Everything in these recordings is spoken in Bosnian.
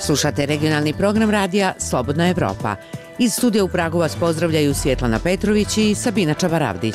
Slušate regionalni program radija Slobodna Evropa. Iz studija u Pragu vas pozdravljaju Svjetlana Petrović i Sabina Čabaravdić.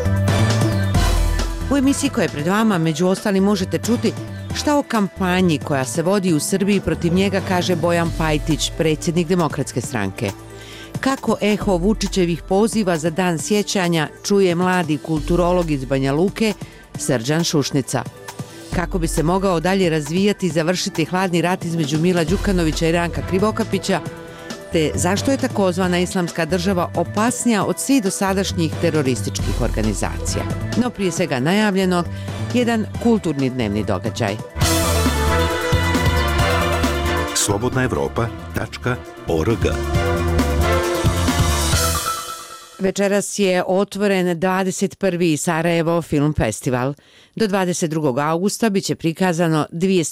U emisiji koja je pred vama, među ostalim, možete čuti šta o kampanji koja se vodi u Srbiji protiv njega kaže Bojan Pajtić, predsjednik Demokratske stranke. Kako eho Vučićevih poziva za dan sjećanja čuje mladi kulturolog iz Banja Luke Srđan Šušnica. Kako bi se mogao dalje razvijati i završiti hladni rat između Mila Đukanovića i Ranka Krivokapića, te zašto je takozvana Islamska država opasnija od svih dosadašnjih terorističkih organizacija. No prije svega najavljenog, jedan kulturni dnevni događaj. slobodnaevropa.org. Večeras je otvoren 21. Sarajevo Film Festival. Do 22. augusta biće prikazano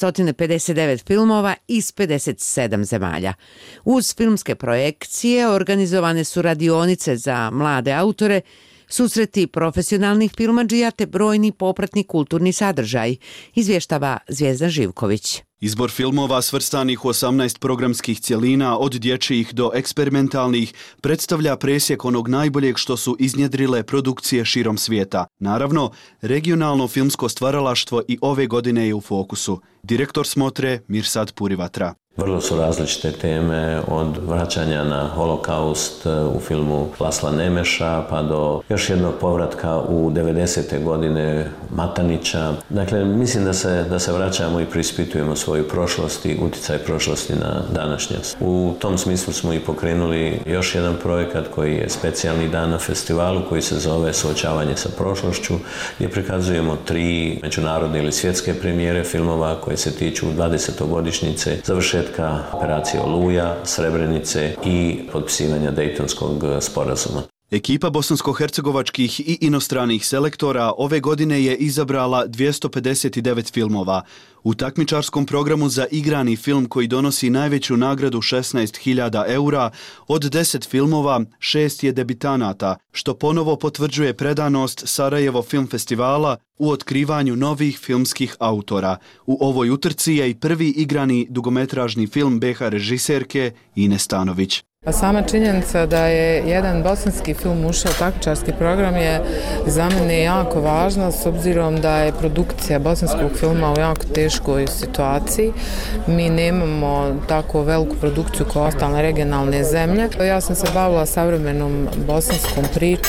259 filmova iz 57 zemalja. Uz filmske projekcije organizovane su radionice za mlade autore, susreti profesionalnih filmadžija te brojni popratni kulturni sadržaj, izvještava Zvijezda Živković. Izbor filmova svrstanih u 18 programskih cjelina, od dječjih do eksperimentalnih, predstavlja presjek onog najboljeg što su iznjedrile produkcije širom svijeta. Naravno, regionalno filmsko stvaralaštvo i ove godine je u fokusu. Direktor smotre Mirsad Purivatra. Vrlo su različite teme, od vraćanja na holokaust u filmu Lasla Nemeša pa do još jednog povratka u 90. godine Matanića. Dakle, mislim da se vraćamo i preispitujemo svoju prošlost i utjecaj prošlosti na današnjost. U tom smislu smo i pokrenuli još jedan projekat koji je specijalni dan na festivalu koji se zove Suočavanje sa prošlošću, gdje prikazujemo 3 međunarodne ili svjetske premijere filmova koje se tiču 20-godišnjice završetka operacije Oluja, Srebrenice i potpisivanja Dejtonskog sporazuma. Ekipa bosansko-hercegovačkih i inostranih selektora ove godine je izabrala 259 filmova. U takmičarskom programu za igrani film koji donosi najveću nagradu 16.000 eura, od 10 filmova 6 je debitanata, što ponovo potvrđuje predanost Sarajevo Film Festivala u otkrivanju novih filmskih autora. U ovoj utrci je i prvi igrani dugometražni film BiH režiserke Ine Stanović. Pa sama činjenica da je jedan bosanski film ušao u takmičarski program je za mene jako važna, s obzirom da je produkcija bosanskog filma u jako teškoj situaciji. Mi nemamo tako veliku produkciju kao ostale regionalne zemlje. Ja sam se bavila savremenom bosanskom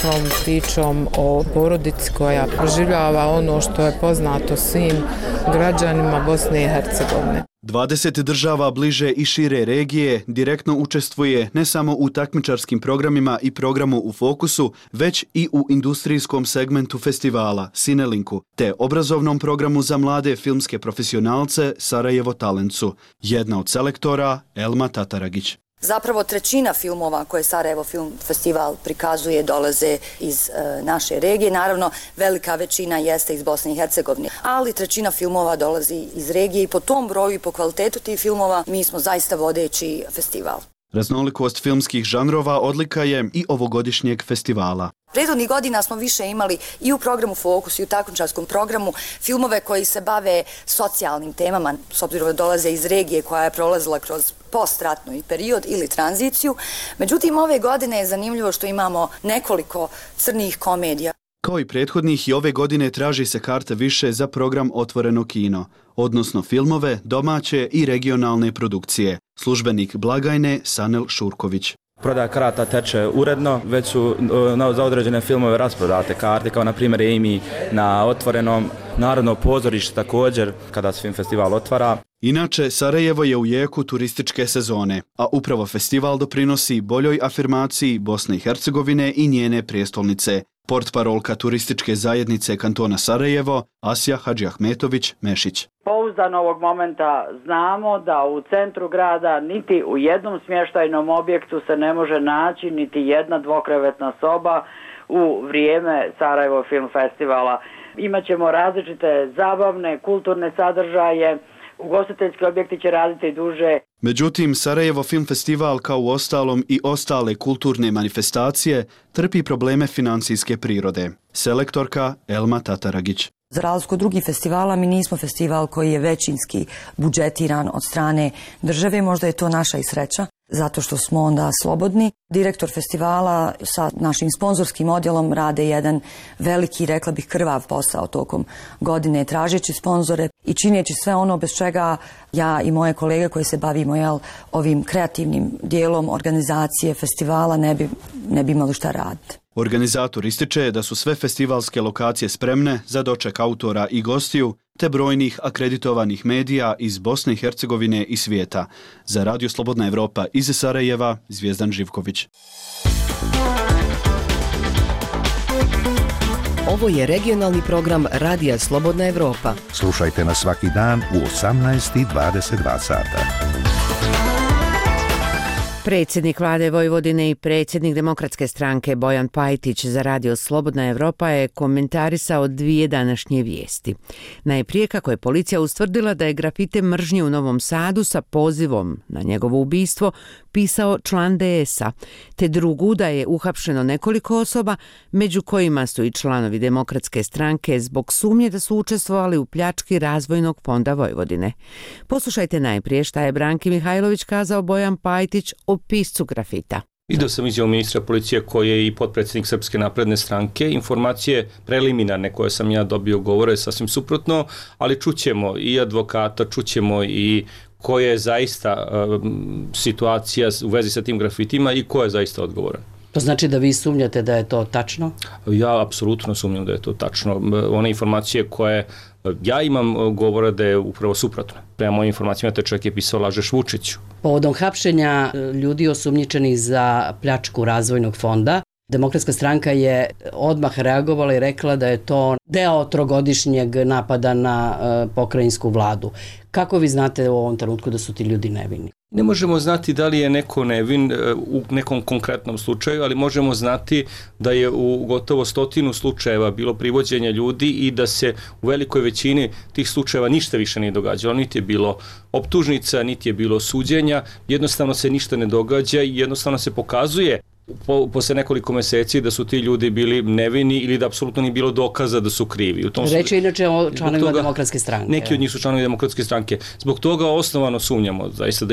pričom o porodici koja proživljava ono što je poznato svim građanima Bosne i Hercegovine. 20 država bliže i šire regije direktno učestvuje ne samo u takmičarskim programima i programu u fokusu, već i u industrijskom segmentu festivala Sinelinku, te obrazovnom programu za mlade filmske profesionalce Sarajevo Talentsu. Jedna od selektora, Elma Tataragić. Zapravo trećina filmova koje Sarajevo Film Festival prikazuje dolaze iz naše regije. Naravno, velika većina jeste iz Bosne i Hercegovine, ali trećina filmova dolazi iz regije i po tom broju i po kvalitetu tih filmova mi smo zaista vodeći festival. Raznolikost filmskih žanrova odlika je i ovogodišnjeg festivala. Prethodnih godina smo više imali i u programu Fokus i u takmičarskom programu filmove koji se bave socijalnim temama, s obzirom da dolaze iz regije koja je prolazila kroz postratni period ili tranziciju. Međutim, ove godine je zanimljivo što imamo nekoliko crnih komedija. Kao i prethodnih, i ove godine traži se karta više za program Otvoreno kino, odnosno filmove, domaće i regionalne produkcije. Službenik blagajne Sanel Šurković. Prodaja karata teče uredno, već su za određene filmove rasprodate karte, kao na primjer Amy na Otvorenom, Narodno pozorište također kada se film festival otvara. Inače, Sarajevo je u jeku turističke sezone, a upravo festival doprinosi boljoj afirmaciji Bosne i Hercegovine i njene prijestolnice. Portparolka turističke zajednice kantona Sarajevo, Asja Hadžiahmetović-Mešić. Pouzdano ovog momenta znamo da u centru grada niti u jednom smještajnom objektu se ne može naći niti jedna dvokrevetna soba u vrijeme Sarajevo Film Festivala. Imaćemo različite zabavne, kulturne sadržaje, ugostiteljski objekti će raditi duže. Međutim, Sarajevo Film Festival, kao u ostalom i ostale kulturne manifestacije, trpi probleme financijske prirode. Selektorka Elma Tataragić. Za razliku od drugih festivala, mi nismo festival koji je većinski budžetiran od strane države, možda je to naša i sreća, zato što smo onda slobodni. Direktor festivala sa našim sponzorskim odjelom rade jedan veliki, rekla bih, krvav posao tokom godine, tražeći sponzore i čineći sve ono bez čega ja i moje kolege koji se bavimo ovim kreativnim dijelom organizacije festivala ne bi imali šta raditi. Organizator ističe da su sve festivalske lokacije spremne za doček autora i gostiju, te brojnih akreditovanih medija iz Bosne i Hercegovine i svijeta. Za Radio Slobodna Evropa iz Sarajeva, Zvijezdan Živković. Ovo je regionalni program Radija Slobodna Evropa. Slušajte nas svaki dan u 18:22 sata. Predsjednik vlade Vojvodine i predsjednik Demokratske stranke Bojan Pajtić za Radio Slobodna Evropa je komentarisao dvije današnje vijesti. Najprije kako je policija ustvrdila da je grafite mržnje u Novom Sadu sa pozivom na njegovo ubistvo pisao član DS-a, te drugu da je uhapšeno nekoliko osoba, među kojima su i članovi Demokratske stranke zbog sumnje da su učestvovali u pljački Razvojnog fonda Vojvodine. Poslušajte najprije šta je Branki Mihajlović kazao Bojan Pajtić o piscu grafita. Video sam izjavu ministra policije koji je i potpredsjednik Srpske napredne stranke. Informacije preliminarne koje sam ja dobio govore sasvim suprotno, ali čućemo i advokata, čućemo i koja je zaista situacija u vezi sa tim grafitima i ko je zaista odgovoran. To znači da vi sumnjate da je to tačno? Ja apsolutno sumnjam da je to tačno. One informacije koje ja imam govore da je upravo suprotno. Prema mojim informacijama, te čovjek je pisao lažeš Vučiću. Povodom hapšenja ljudi osumnjičenih za pljačku Razvojnog fonda, Demokratska stranka je odmah reagovala i rekla da je to deo trogodišnjeg napada na pokrajinsku vladu. Kako vi znate u ovom trenutku da su ti ljudi nevini? Ne možemo znati da li je neko nevin u nekom konkretnom slučaju, ali možemo znati da je u gotovo 100 slučajeva bilo privođenja ljudi i da se u velikoj većini tih slučajeva ništa više nije događalo. Niti je bilo optužnica, niti je bilo suđenja, jednostavno se ništa ne događa i jednostavno se pokazuje posle nekoliko meseci da su ti ljudi bili nevini ili da apsolutno nije bilo dokaza da su krivi. Reč je inače o članovima Demokratske stranke. Neki od njih su članovi Demokratske stranke. Zbog toga osnovano sumnjamo zaista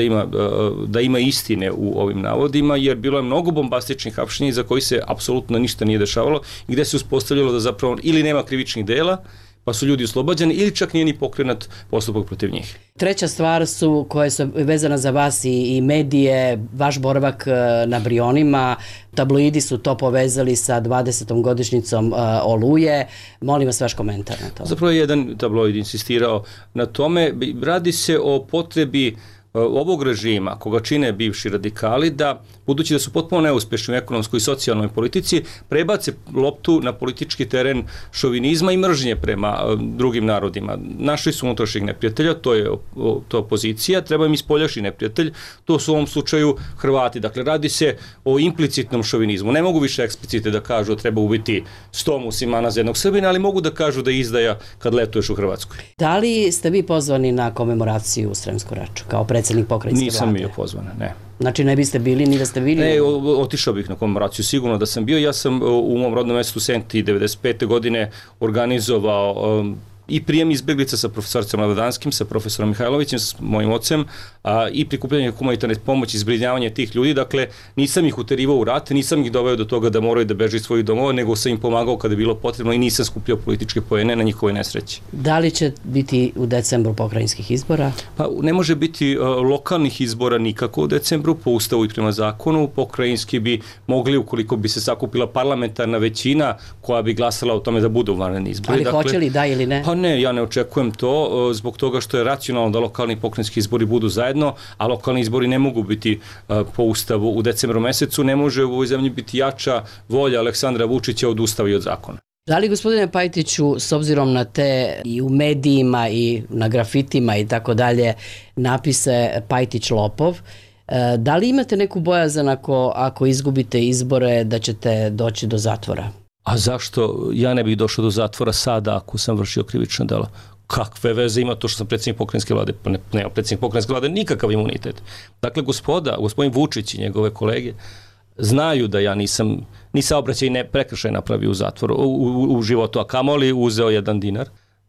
da ima istine u ovim navodima, jer bilo je mnogo bombastičnih hapšenja za koji se apsolutno ništa nije dešavalo i gde se uspostavljalo da zapravo ili nema krivičnih dela, pa su ljudi oslobađani ili čak nije ni pokrenut postupak protiv njih. Treća stvar koja je vezana za vas i medije, vaš boravak na Brionima, tabloidi su to povezali sa 20. godišnjicom Oluje. Molim vas vaš komentar na to. Zapravo je jedan tabloid insistirao na tome. Radi se o potrebi ovog režima, koga čine bivši radikali, da, budući da su potpuno neuspešni u ekonomskoj i socijalnoj politici, prebace loptu na politički teren šovinizma i mržnje prema drugim narodima. Našli su unutrašnjeg neprijatelja, to je opozicija, treba im ispoljašnji neprijatelj, to su u ovom slučaju Hrvati. Dakle, radi se o implicitnom šovinizmu. Ne mogu više eksplicite da kažu da treba ubiti 100 muslimana za jednog Srbina, ali mogu da kažu da je izdaja kad letuješ u Hrvatskoj. Da li ste vi pozvani na komemoraciju u Sremsku Raču kao predsjednik pokrajinske vlade? Nisam bio pozvan, ne. Znači ne biste bili ni da ste bili? Ne, otišao bih na komemoraciju, sigurno da sam bio. Ja sam u mom rodnom mjestu Senti 95. godine organizovao i prijem izbjeglica sa profesorcem Mladodanskim, sa profesorom Mihajlovićem, s mojim ocem, i prikupljanje humanitarne pomoći, zbrinjavanje tih ljudi. Dakle, nisam ih uterivao u rat, nisam ih doveo do toga da moraju da beže iz svojih domova, nego sam im pomagao kada je bilo potrebno i nisam skupljao političke poene na njihovoj nesreći. Da li će biti u decembru pokrajinskih izbora? Pa ne može biti lokalnih izbora nikako u decembru, po ustavu i prema zakonu. Pokrajinski bi mogli, ukoliko bi se sakupila parlamentarna većina koja bi glasala o tome da budu vanredni izbori. Ali hoće li da ili ne? Pa ne, ja ne očekujem to zbog toga što je racionalno da lokalni i pokrajinski izbori budu zajedno, a lokalni izbori ne mogu biti po ustavu u decembru mesecu. Ne može u ovoj zemlji biti jača volja Aleksandra Vučića od ustava i od zakona. Da li, gospodine Pajtiću, s obzirom na te i u medijima i na grafitima i tako dalje napise Pajtić lopov, da li imate neku bojazan ako izgubite izbore da ćete doći do zatvora? A zašto ja ne bih došao do zatvora sada ako sam vršio krivično delo? Kakve veze ima to što sam predsjednik pokrajinske vlade? Pa nema predsjednik pokrajinske vlade nikakav imunitet. Dakle, gospodin Vučić i njegove kolege znaju da ja nisam ni saobraćaj prekršaj napravio u zatvoru, u životu, a kamoli uzeo 1 dinar.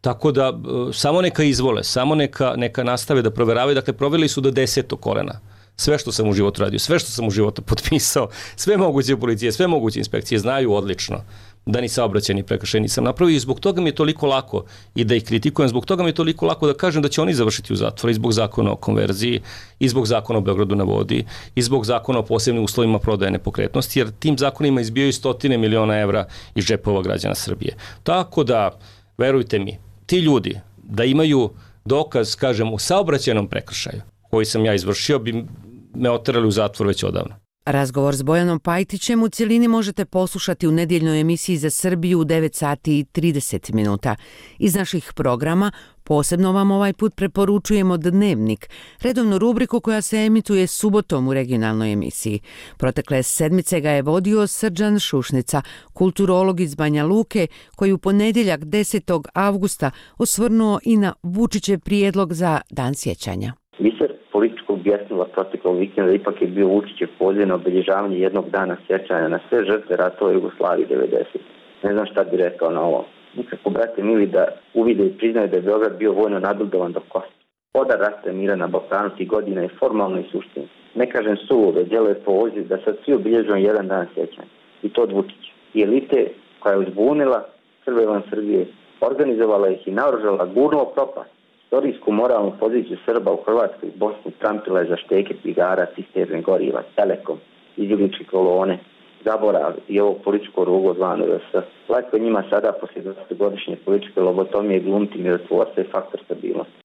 Tako da samo neka izvole, samo neka nastave da proveravaju. Dakle, provjerili su do 10. kolena. Sve što sam u životu radio, sve što sam u životu potpisao, sve moguće policije, sve moguće inspekcije znaju odlično da ni saobraćajni prekršaj nisam napravio i zbog toga mi je toliko lako i da ih kritikujem, zbog toga mi je toliko lako da kažem da će oni završiti u zatvoru i zbog zakona o konverziji, i zbog zakona o Beogradu na vodi, i zbog zakona o posebnim uslovima prodaje nepokretnosti, jer tim zakonima izbijaju 100 miliona evra iz džepova građana Srbije. Tako da, verujte mi, ti ljudi da imaju dokaz, kažem, u saobraćajnom prekršaju koji sam ja izvršio, bi me oterali u zatvor već odavno. Razgovor s Bojanom Pajtićem u cjelini možete poslušati u nedjeljnoj emisiji za Srbiju u 9 sati i 30 minuta. Iz naših programa posebno vam ovaj put preporučujemo Dnevnik, redovnu rubriku koja se emituje subotom u regionalnoj emisiji. Protekle sedmice ga je vodio Srđan Šušnica, kulturolog iz Banja Luke, koji u ponedjeljak 10. avgusta osvrnuo i na Vučićev prijedlog za Dan sjećanja. Biser političkog bjesnila proteklog vikenda ipak je bio Vučićev poziv na obilježavanje jednog dana sjećanja na sve žrtve ratova u Jugoslaviji 90. Ne znam šta bi rekao na ovo. Nikako, brate mili, da uvide i priznaju da je Beograd bio vojno nabildovan do kosti. Odar rasta i mira na Balkanu tih godina je formalno i suštinski. Ne kažem suvo, već djeluje poziv da sad svi obilježujemo jedan dan sjećanja. I to od Vučića. I elite koja je uzbunila Srbe van Srbije, organizovala ih i naoružala, gurnula propast. Istorijsku moralnu poziciju Srba u Hrvatskoj i Bosni trampila je za šteke, cigara, cisterne goriva, Telekom, izbjegličke kolone, zaborav i ovog političkog rugo zvano RS. Lako je njima sada poslije 20-godišnje političke lobotomije glumiti mirotvorca i faktor stabilnosti.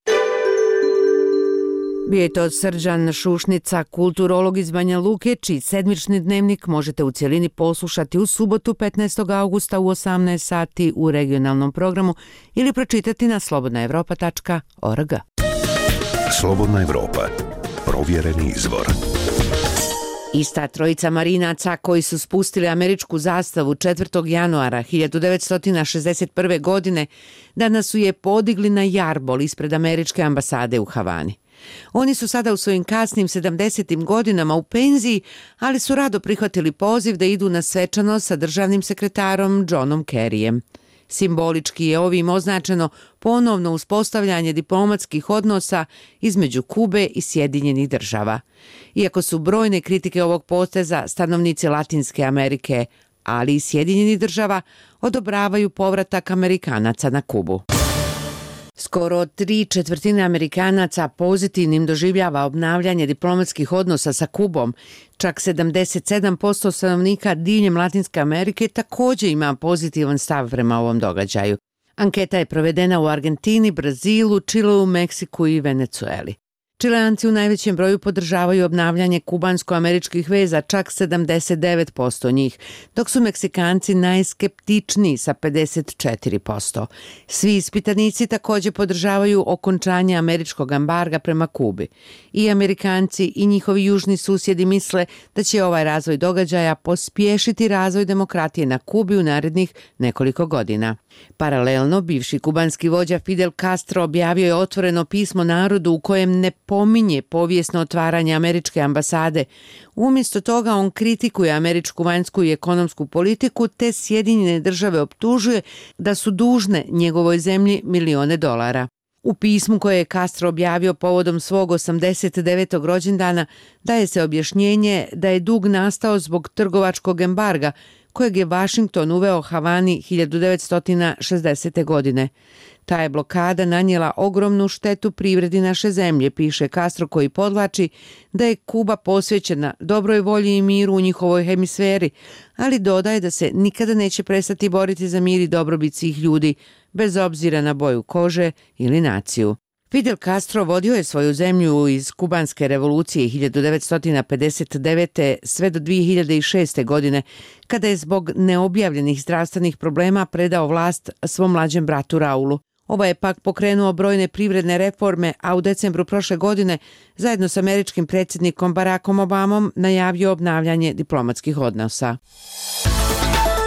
Bio je to Srđan Šušnica, kulturolog iz Banja Luke, čiji sedmični dnevnik možete u cjelini poslušati u subotu 15. augusta u 18 sati u regionalnom programu ili pročitati na slobodnaevropa.org. Slobodna Evropa. Provjereni izvor. Ista trojica marinaca koji su spustili američku zastavu 4. januara 1961. godine danas su je podigli na jarbol ispred američke ambasade u Havani. Oni su sada u svojim kasnim 70. godinama u penziji, ali su rado prihvatili poziv da idu na svečanost sa državnim sekretarom Johnom Kerryjem. Simbolički je ovim označeno ponovno uspostavljanje diplomatskih odnosa između Kube i Sjedinjenih država. Iako su brojne kritike ovog poteza, stanovnici Latinske Amerike, ali i Sjedinjenih država, odobravaju povratak Amerikanaca na Kubu. Skoro 3/4 Amerikanaca pozitivnim doživljava obnavljanje diplomatskih odnosa sa Kubom. Čak 77% stanovnika diljem Latinske Amerike također ima pozitivan stav prema ovom događaju. Anketa je provedena u Argentini, Brazilu, Čileu, Meksiku i Venecueli. Čileanci u najvećem broju podržavaju obnavljanje kubansko-američkih veza, čak 79% njih, dok su Meksikanci najskeptičniji sa 54%. Svi ispitanici također podržavaju okončanje američkog embarga prema Kubi. I Amerikanci i njihovi južni susjedi misle da će ovaj razvoj događaja pospješiti razvoj demokratije na Kubi u narednih nekoliko godina. Paralelno, bivši kubanski vođa Fidel Castro objavio je otvoreno pismo narodu u kojem ne pominje povijesno otvaranje američke ambasade. Umjesto toga on kritikuje američku vanjsku i ekonomsku politiku te Sjedinjene države optužuje da su dužne njegovoj zemlji milione dolara. U pismu koje je Castro objavio povodom svog 89. rođendana daje se objašnjenje da je dug nastao zbog trgovačkog embarga kojeg je Washington uveo Havani 1960. godine. Ta je blokada nanijela ogromnu štetu privredi naše zemlje, piše Castro, koji podvlači da je Kuba posvećena dobroj volji i miru u njihovoj hemisferi, ali dodaje da se nikada neće prestati boriti za mir i dobrobit svih ljudi, bez obzira na boju kože ili naciju. Fidel Castro vodio je svoju zemlju iz kubanske revolucije 1959. sve do 2006. godine, kada je zbog neobjavljenih zdravstvenih problema predao vlast svom mlađem bratu Raulu. Ovaj je pak pokrenuo brojne privredne reforme, a u decembru prošle godine zajedno s američkim predsjednikom Barackom Obamom najavio obnavljanje diplomatskih odnosa.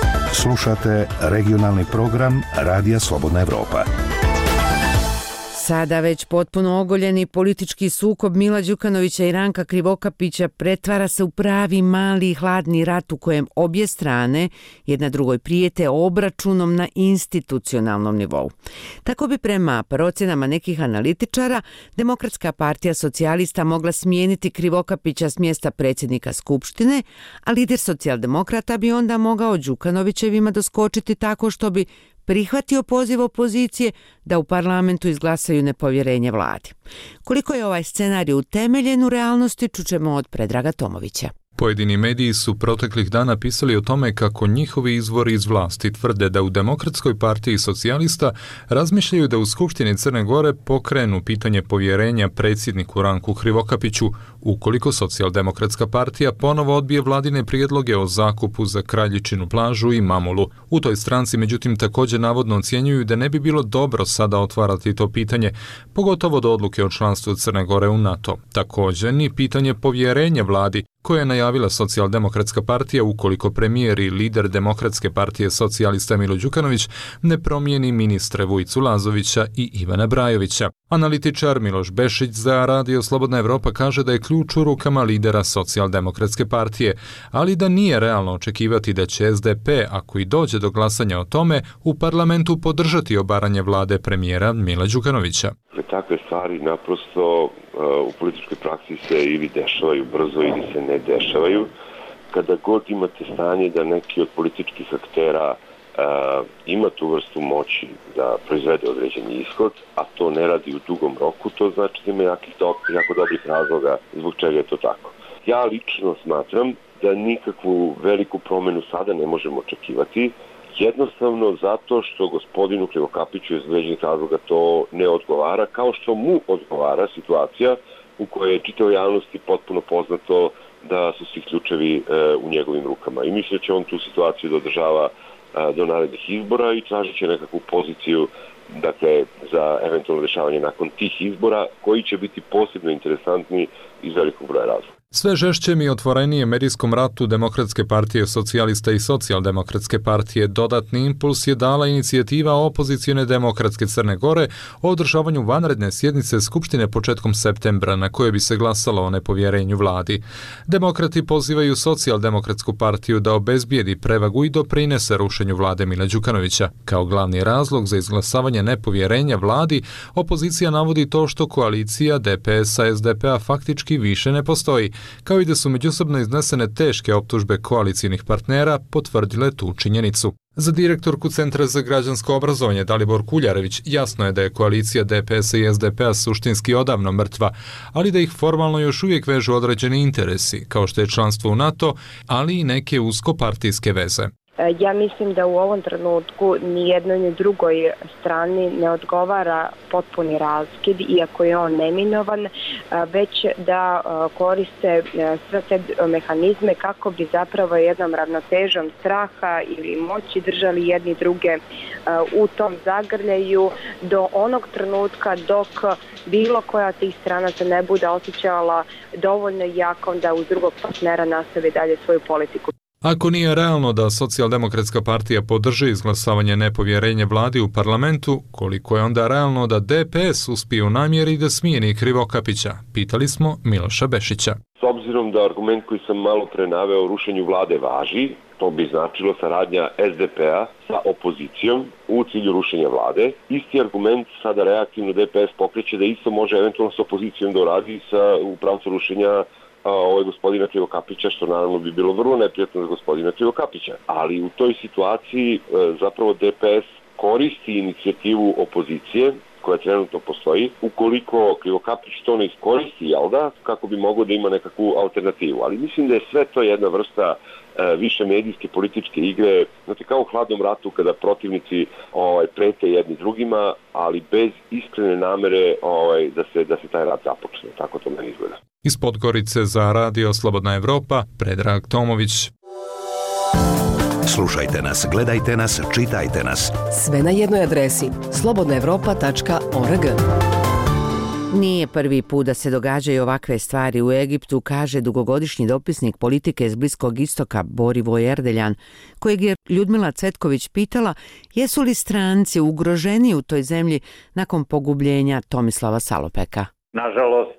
Slušate regionalni program Radija Slobodna Evropa. Sada već potpuno ogoljeni politički sukob Mila Đukanovića i Ranka Krivokapića pretvara se u pravi mali i hladni rat u kojem obje strane jedna drugoj prijete obračunom na institucionalnom nivou. Tako bi prema procjenama nekih analitičara Demokratska partija socijalista mogla smijeniti Krivokapića s mjesta predsjednika Skupštine, a lider socijaldemokrata bi onda mogao Đukanovićevima doskočiti tako što bi prihvatio poziv opozicije da u parlamentu izglasaju nepovjerenje vladi. Koliko je ovaj scenarij utemeljen u realnosti, čućemo od Predraga Tomovića. Pojedini mediji su proteklih dana pisali o tome kako njihovi izvori iz vlasti tvrde da u Demokratskoj partiji socijalista razmišljaju da u Skupštini Crne Gore pokrenu pitanje povjerenja predsjedniku Ranku Krivokapiću ukoliko Socijaldemokratska partija ponovo odbije vladine prijedloge o zakupu za Kraljičinu plažu i Mamulu. U toj stranci međutim također navodno ocjenjuju da ne bi bilo dobro sada otvarati to pitanje, pogotovo do odluke o članstvu Crne Gore u NATO. Također ni pitanje povjerenja vladi koje je najavila Socijaldemokratska partija ukoliko premijer i lider Demokratske partije socijalista Milo Đukanović ne promijeni ministre Vujicu Lazovića i Ivana Brajovića. Analitičar Miloš Bešić za Radio Slobodna Evropa kaže da je ključ u rukama lidera Socijaldemokratske partije, ali da nije realno očekivati da će SDP, ako i dođe do glasanja o tome, u parlamentu podržati obaranje vlade premijera Mila Đukanovića. Takve stvari naprosto u političkoj praksi se ili dešavaju brzo ili se ne dešavaju. Kada god imate stanje da neki od političkih aktera ima tu vrstu moći da proizvede određeni ishod, a to ne radi u dugom roku, to znači da ima jako dobrih razloga zbog čega je to tako. Ja lično smatram da nikakvu veliku promjenu sada ne možemo očekivati, jednostavno zato što gospodinu Krivokapiću iz određenih razloga to ne odgovara, kao što mu odgovara situacija u kojoj je čitavoj javnosti potpuno poznato da su svi ključevi u njegovim rukama. I mislim da će on tu situaciju da održava do narednih izbora i tražit će nekakvu poziciju, dakle, za eventualno rješavanje nakon tih izbora, koji će biti posebno interesantni iz velikog broja razloga. Sve žešćem i otvorenije medijskom ratu Demokratske partije socijalista i Socijaldemokratske partije dodatni impuls je dala inicijativa opozicione Demokratske Crne Gore o održavanju vanredne sjednice Skupštine početkom septembra na kojoj bi se glasalo o nepovjerenju vladi. Demokrati pozivaju Socijaldemokratsku partiju da obezbijedi prevagu i doprinese rušenju vlade Mila Đukanovića. Kao glavni razlog za izglasavanje nepovjerenja vladi, opozicija navodi to što koalicija DPS-a SDP-a faktički više ne postoji, kao i da su međusobno iznesene teške optužbe koalicijnih partnera potvrdile tu činjenicu. Za direktorku Centra za građansko obrazovanje Dalibor Kuljarević jasno je da je koalicija DPS-a i SDP-a suštinski odavno mrtva, ali da ih formalno još uvijek vežu određeni interesi, kao što je članstvo u NATO, ali i neke uskopartijske veze. Ja mislim da u ovom trenutku ni jednoj ni drugoj strani ne odgovara potpuni raskid, iako je on neminovan, već da koriste sve te mehanizme kako bi zapravo jednom ravnotežom straha ili moći držali jedni druge u tom zagrljaju do onog trenutka dok bilo koja tih strana se ne bude osjećala dovoljno jakom da uz drugog partnera nastavi dalje svoju politiku. Ako nije realno da Socijaldemokratska partija podrži izglasavanje nepovjerenja vladi u parlamentu, koliko je onda realno da DPS uspije u namjeri da smijeni Krivokapića? Pitali smo Miloša Bešića. S obzirom da argument koji sam malo pre naveo o rušenju vlade važi, to bi značilo saradnja SDP-a sa opozicijom u cilju rušenja vlade. Isti argument sada reaktivno DPS pokreće da isto može eventualno sa opozicijom da uradi u pravcu rušenja gospodina Krivokapića, što naravno bi bilo vrlo neprijatno za gospodina Krivokapića. Ali u toj situaciji zapravo DPS koristi inicijativu opozicije koja trenutno postoji, ukoliko Krivokapić to ne iskoristi, jel da, kako bi mogao da ima nekakvu alternativu. Ali mislim da je sve to jedna vrsta više medijske političke igre, znači kao u hladnom ratu kada protivnici prete jedni drugima, ali bez iskrene namere da se taj rat započne. Tako to meni izgleda. Iz Podgorice za Radio Slobodna Evropa, Predrag Tomović. Slušajte nas, gledajte nas, čitajte nas. Sve na jednoj adresi slobodnaevropa.org. Nije prvi put da se događaju ovakve stvari u Egiptu, kaže dugogodišnji dopisnik politike iz Bliskog istoka Borivoje Erdeljan, kojeg je Ljudmila Cvetković pitala jesu li stranci ugroženi u toj zemlji nakon pogubljenja Tomislava Salopeka. Nažalost,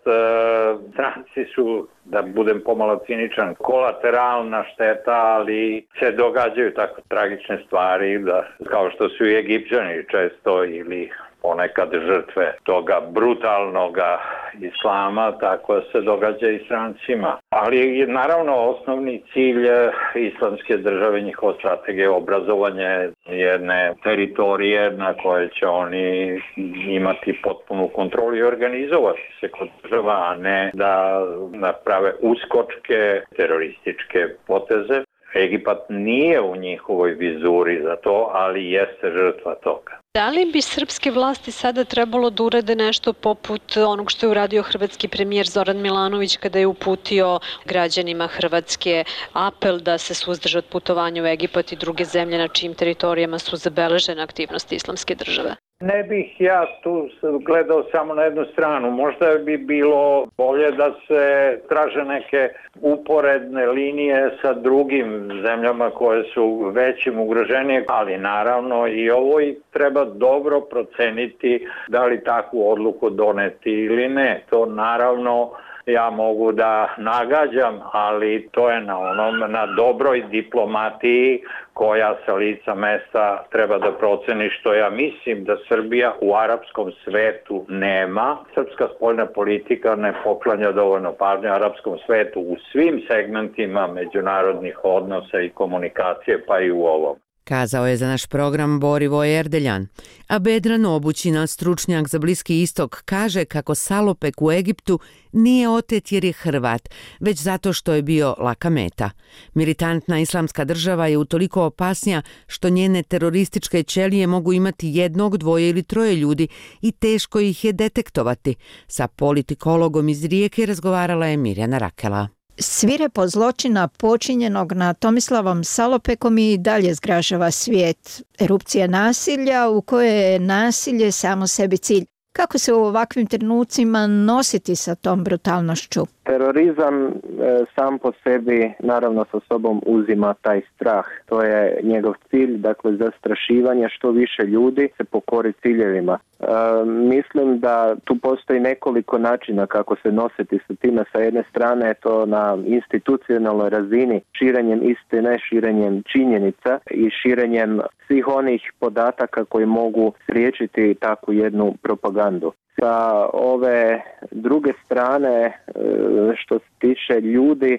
stranci su, da budem pomalo ciničan, kolateralna šteta, ali se događaju tako tragične stvari, da, kao što su i Egipćani često ili ponekad žrtve toga brutalnog islama, tako se događa i strancima. Ali naravno osnovni cilj islamske države, njihova strategija je obrazovanje jedne teritorije na koje će oni imati potpunu kontrolu i organizovati se kod država, a ne da naprave uskočke terorističke poteze. Egipat nije u njihovoj vizuri za to, ali jeste žrtva toga. Da li bi srpske vlasti sada trebalo da urade nešto poput onog što je uradio hrvatski premijer Zoran Milanović kada je uputio građanima Hrvatske apel da se suzdrže od putovanja u Egipat i druge zemlje na čijim teritorijama su zabeležene aktivnosti islamske države? Ne bih ja tu gledao samo na jednu stranu. Možda bi bilo bolje da se traže neke uporedne linije sa drugim zemljama koje su većim ugroženije, ali naravno i ovo i treba dobro proceniti da li takvu odluku doneti ili ne. To naravno ja mogu da nagađam, ali to je na dobroj diplomatiji koja sa lica mesta treba da proceni, što ja mislim da Srbija u arapskom svetu nema. Srpska spoljna politika ne poklanja dovoljno pažnje arapskom svetu u svim segmentima međunarodnih odnosa i komunikacije, pa i u ovom. Kazao je za naš program Borivoje Erdeljan. A Bedran Obućina, stručnjak za Bliski istok, kaže kako Salopek u Egiptu nije otet jer je Hrvat, već zato što je bio laka meta. Militantna islamska država je utoliko opasnija što njene terorističke ćelije mogu imati 1, 2 ili 3 ljudi i teško ih je detektovati. Sa politikologom iz Rijeke razgovarala je Mirjana Rakela. Svirepo zločina počinjenog na Tomislavom Salopekom i dalje zgražava svijet. Erupcija nasilja u kojoj je nasilje samo sebi cilj. Kako se u ovakvim trenucima nositi sa tom brutalnošću? Terorizam sam po sebi naravno sa sobom uzima taj strah. To je njegov cilj, dakle zastrašivanje što više ljudi se pokori ciljevima. Mislim da tu postoji nekoliko načina kako se nositi sa time. Sa jedne strane je to na institucionalnoj razini, širenjem istine, širenjem činjenica i širenjem svih onih podataka koji mogu spriječiti takvu jednu propagandu. Sa ove druge strane, što se tiče ljudi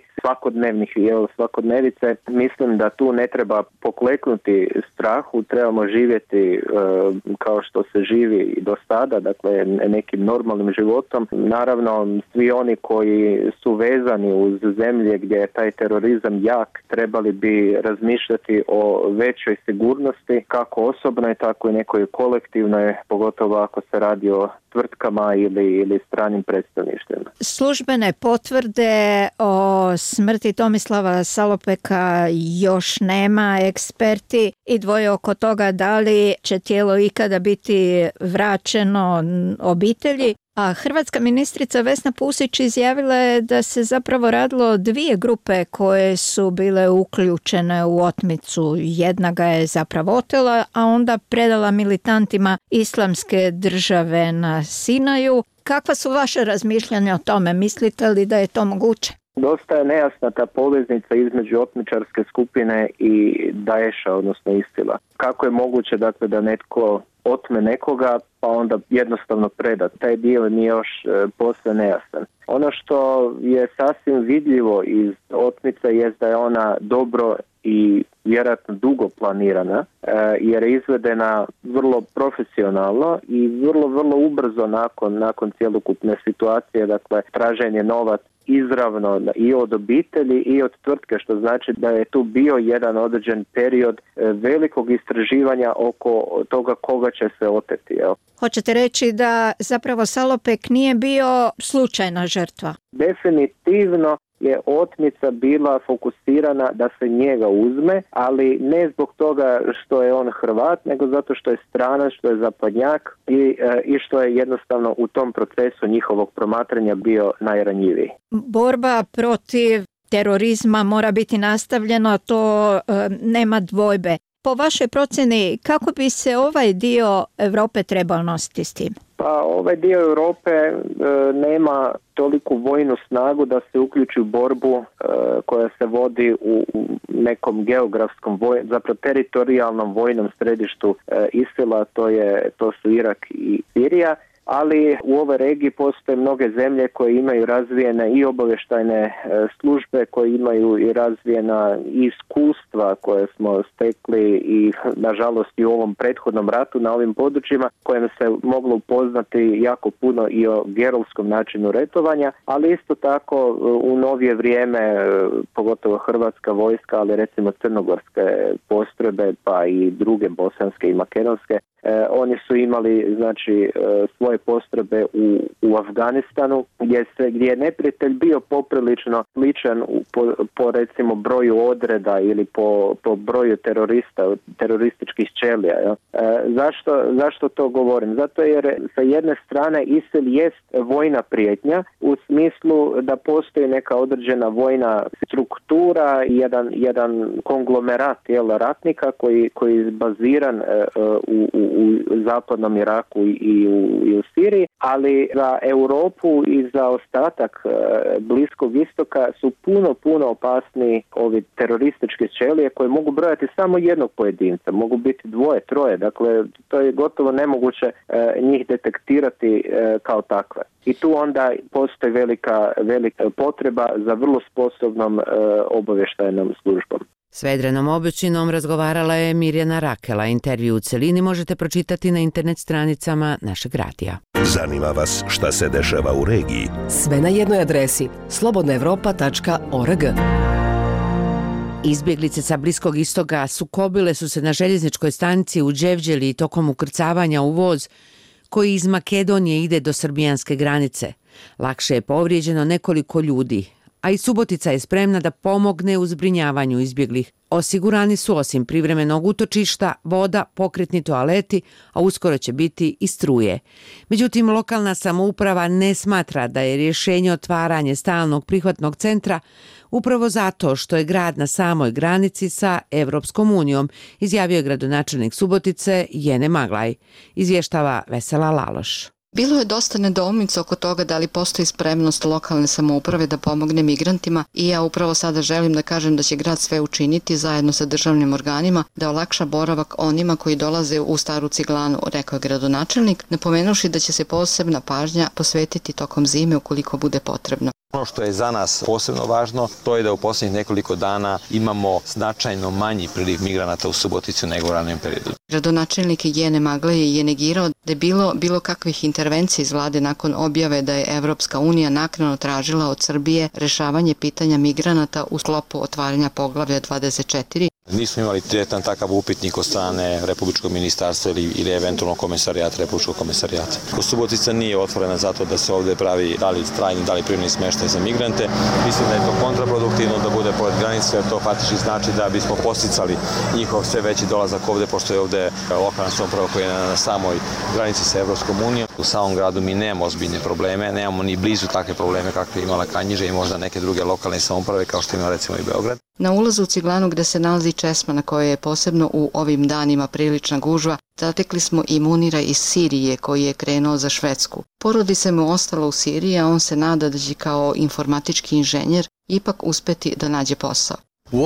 svakodnevice, mislim da tu ne treba pokleknuti strahu, trebamo živjeti kao što se živi do sada, dakle nekim normalnim životom. Naravno, svi oni koji su vezani uz zemlje gdje je taj terorizam jak, trebali bi razmišljati o većoj sigurnosti, kako osobnoj, tako i nekoj kolektivnoj, pogotovo ako se radi o tvrtkama ili stranim predstavništvima. Službene potvrde o smrti Tomislava Salopeka još nema. Eksperti i dvoje oko toga da li će tijelo ikada biti vraćeno obitelji. A hrvatska ministrica Vesna Pusić izjavila je da se zapravo radilo o 2 grupe koje su bile uključene u otmicu. Jedna ga je zapravo otela, a onda predala militantima islamske države na Sinaju. Kakva su vaše razmišljanja o tome? Mislite li da je to moguće? Dosta je nejasna ta poveznica između otmičarske skupine i Daesha, odnosno ISIL-a. Kako je moguće dakle, da netko otme nekoga pa onda jednostavno preda? Taj dio nije još posve nejasan. Ono što je sasvim vidljivo iz otmice je da je ona dobro i vjerojatno dugo planirana, jer je izvedena vrlo profesionalno i vrlo ubrzo nakon cjelokupne situacije, dakle traženje novac izravno i od obitelji i od tvrtke, što znači da je tu bio jedan određen period velikog istraživanja oko toga koga će se oteti. Hoćete reći da zapravo Salopek nije bio slučajna žrtva? Definitivno je otmica bila fokusirana da se njega uzme, ali ne zbog toga što je on Hrvat, nego zato što je stranac, što je zapadnjak i što je jednostavno u tom procesu njihovog promatranja bio najranjiviji. Borba protiv terorizma mora biti nastavljena, to nema dvojbe. Po vašoj procjeni, kako bi se ovaj dio Europe trebao nositi s tim? Pa ovaj dio Europe nema toliku vojnu snagu da se uključi u borbu koja se vodi u nekom geografskom, zapravo teritorijalnom vojnom središtu ISIL-a, to su Irak i Sirija. Ali u ovoj regiji postoje mnoge zemlje koje imaju razvijene i obavještajne službe, koje imaju i razvijena iskustva koje smo stekli i nažalost i u ovom prethodnom ratu na ovim područjima, kojem se moglo upoznati jako puno i o gerovskom načinu ratovanja, ali isto tako u novije vrijeme, pogotovo hrvatska vojska, ali recimo crnogorske postrojbe pa i druge bosanske i makedonske, oni su imali znači svoje postrojbe u Afganistanu gdje je neprijatelj bio poprilično sličan po recimo broju odreda ili po broju terorističkih ćelija. Ja. Zašto to govorim? Zato jer sa jedne strane ISIL jest vojna prijetnja u smislu da postoji neka određena vojna struktura, jedan konglomerat ratnika koji je baziran u zapadnom Iraku i u Siriji, ali za Europu i za ostatak Bliskog istoka su puno opasniji ovi terorističke ćelije koje mogu brojati samo jednog pojedinca, mogu biti 2, 3, dakle to je gotovo nemoguće njih detektirati kao takve. I tu onda postoji velika potreba za vrlo sposobnom obavještajnom službom. S Vedrenom Obećinom razgovarala je Mirjana Rakela. Intervju u celini možete pročitati na internet stranicama našeg radija. Zanima vas šta se dešava u regiji? Sve na jednoj adresi slobodnaevropa.org. Izbjeglice sa Bliskog istoka sukobile su se na željezničkoj stanici u Đevđeli tokom ukrcavanja u voz koji iz Makedonije ide do srbijanske granice. Lakše je povrijeđeno nekoliko ljudi, a i Subotica je spremna da pomogne u zbrinjavanju izbjeglih. Osigurani su osim privremenog utočišta, voda, pokretni toaleti, a uskoro će biti i struje. Međutim, lokalna samouprava ne smatra da je rješenje otvaranje stalnog prihvatnog centra upravo zato što je grad na samoj granici sa Evropskom unijom, izjavio je gradonačelnik Subotice Jene Maglaj, izvještava Vesela Laloš. Bilo je dosta nedoumica oko toga da li postoji spremnost lokalne samouprave da pomogne migrantima i ja upravo sada želim da kažem da će grad sve učiniti zajedno sa državnim organima da olakša boravak onima koji dolaze u Staru Ciglanu, rekao je gradonačelnik, napomenuši da će se posebna pažnja posvetiti tokom zime ukoliko bude potrebno. Ono što je za nas posebno važno, to je da u posljednjih nekoliko dana imamo značajno manji priliv migranata u Suboticu nego u ranijem periodu. Gradonačelnik Jene Magleje je negirao da je bilo kakvih intervencija iz vlade nakon objave da je Evropska unija naknadno tražila od Srbije rešavanje pitanja migranata u sklopu otvaranja poglavlja 24. Nismo imali direktan takav upitnik od strane Republičkog ministarstva ili eventualno Republičkog komisarijata. Subotica nije otvorena zato da se ovdje pravi da li trajni, da li privremeni smještaj za migrante. Mislim da je to kontraproduktivno da bude pored granice, jer to faktički znači da bismo posticali njihov sve veći dolazak ovdje, pošto je ovdje lokalna samouprava koja je na samoj granici sa Evropskom unijom. U samom gradu mi nemamo ozbiljne probleme, nemamo ni blizu takve probleme kakve je imala Kanjiža i možda neke druge lokalne samouprave kao što ima recimo i Beograd. Na ulazu u Ciglanu gde se nalazi česma na kojoj je posebno u ovim danima prilična gužva, zatekli smo i Munira iz Sirije koji je krenuo za Švedsku. Porodica mu ostala u Siriji, a on se nada da će kao informatički inženjer ipak uspeti da nađe posao.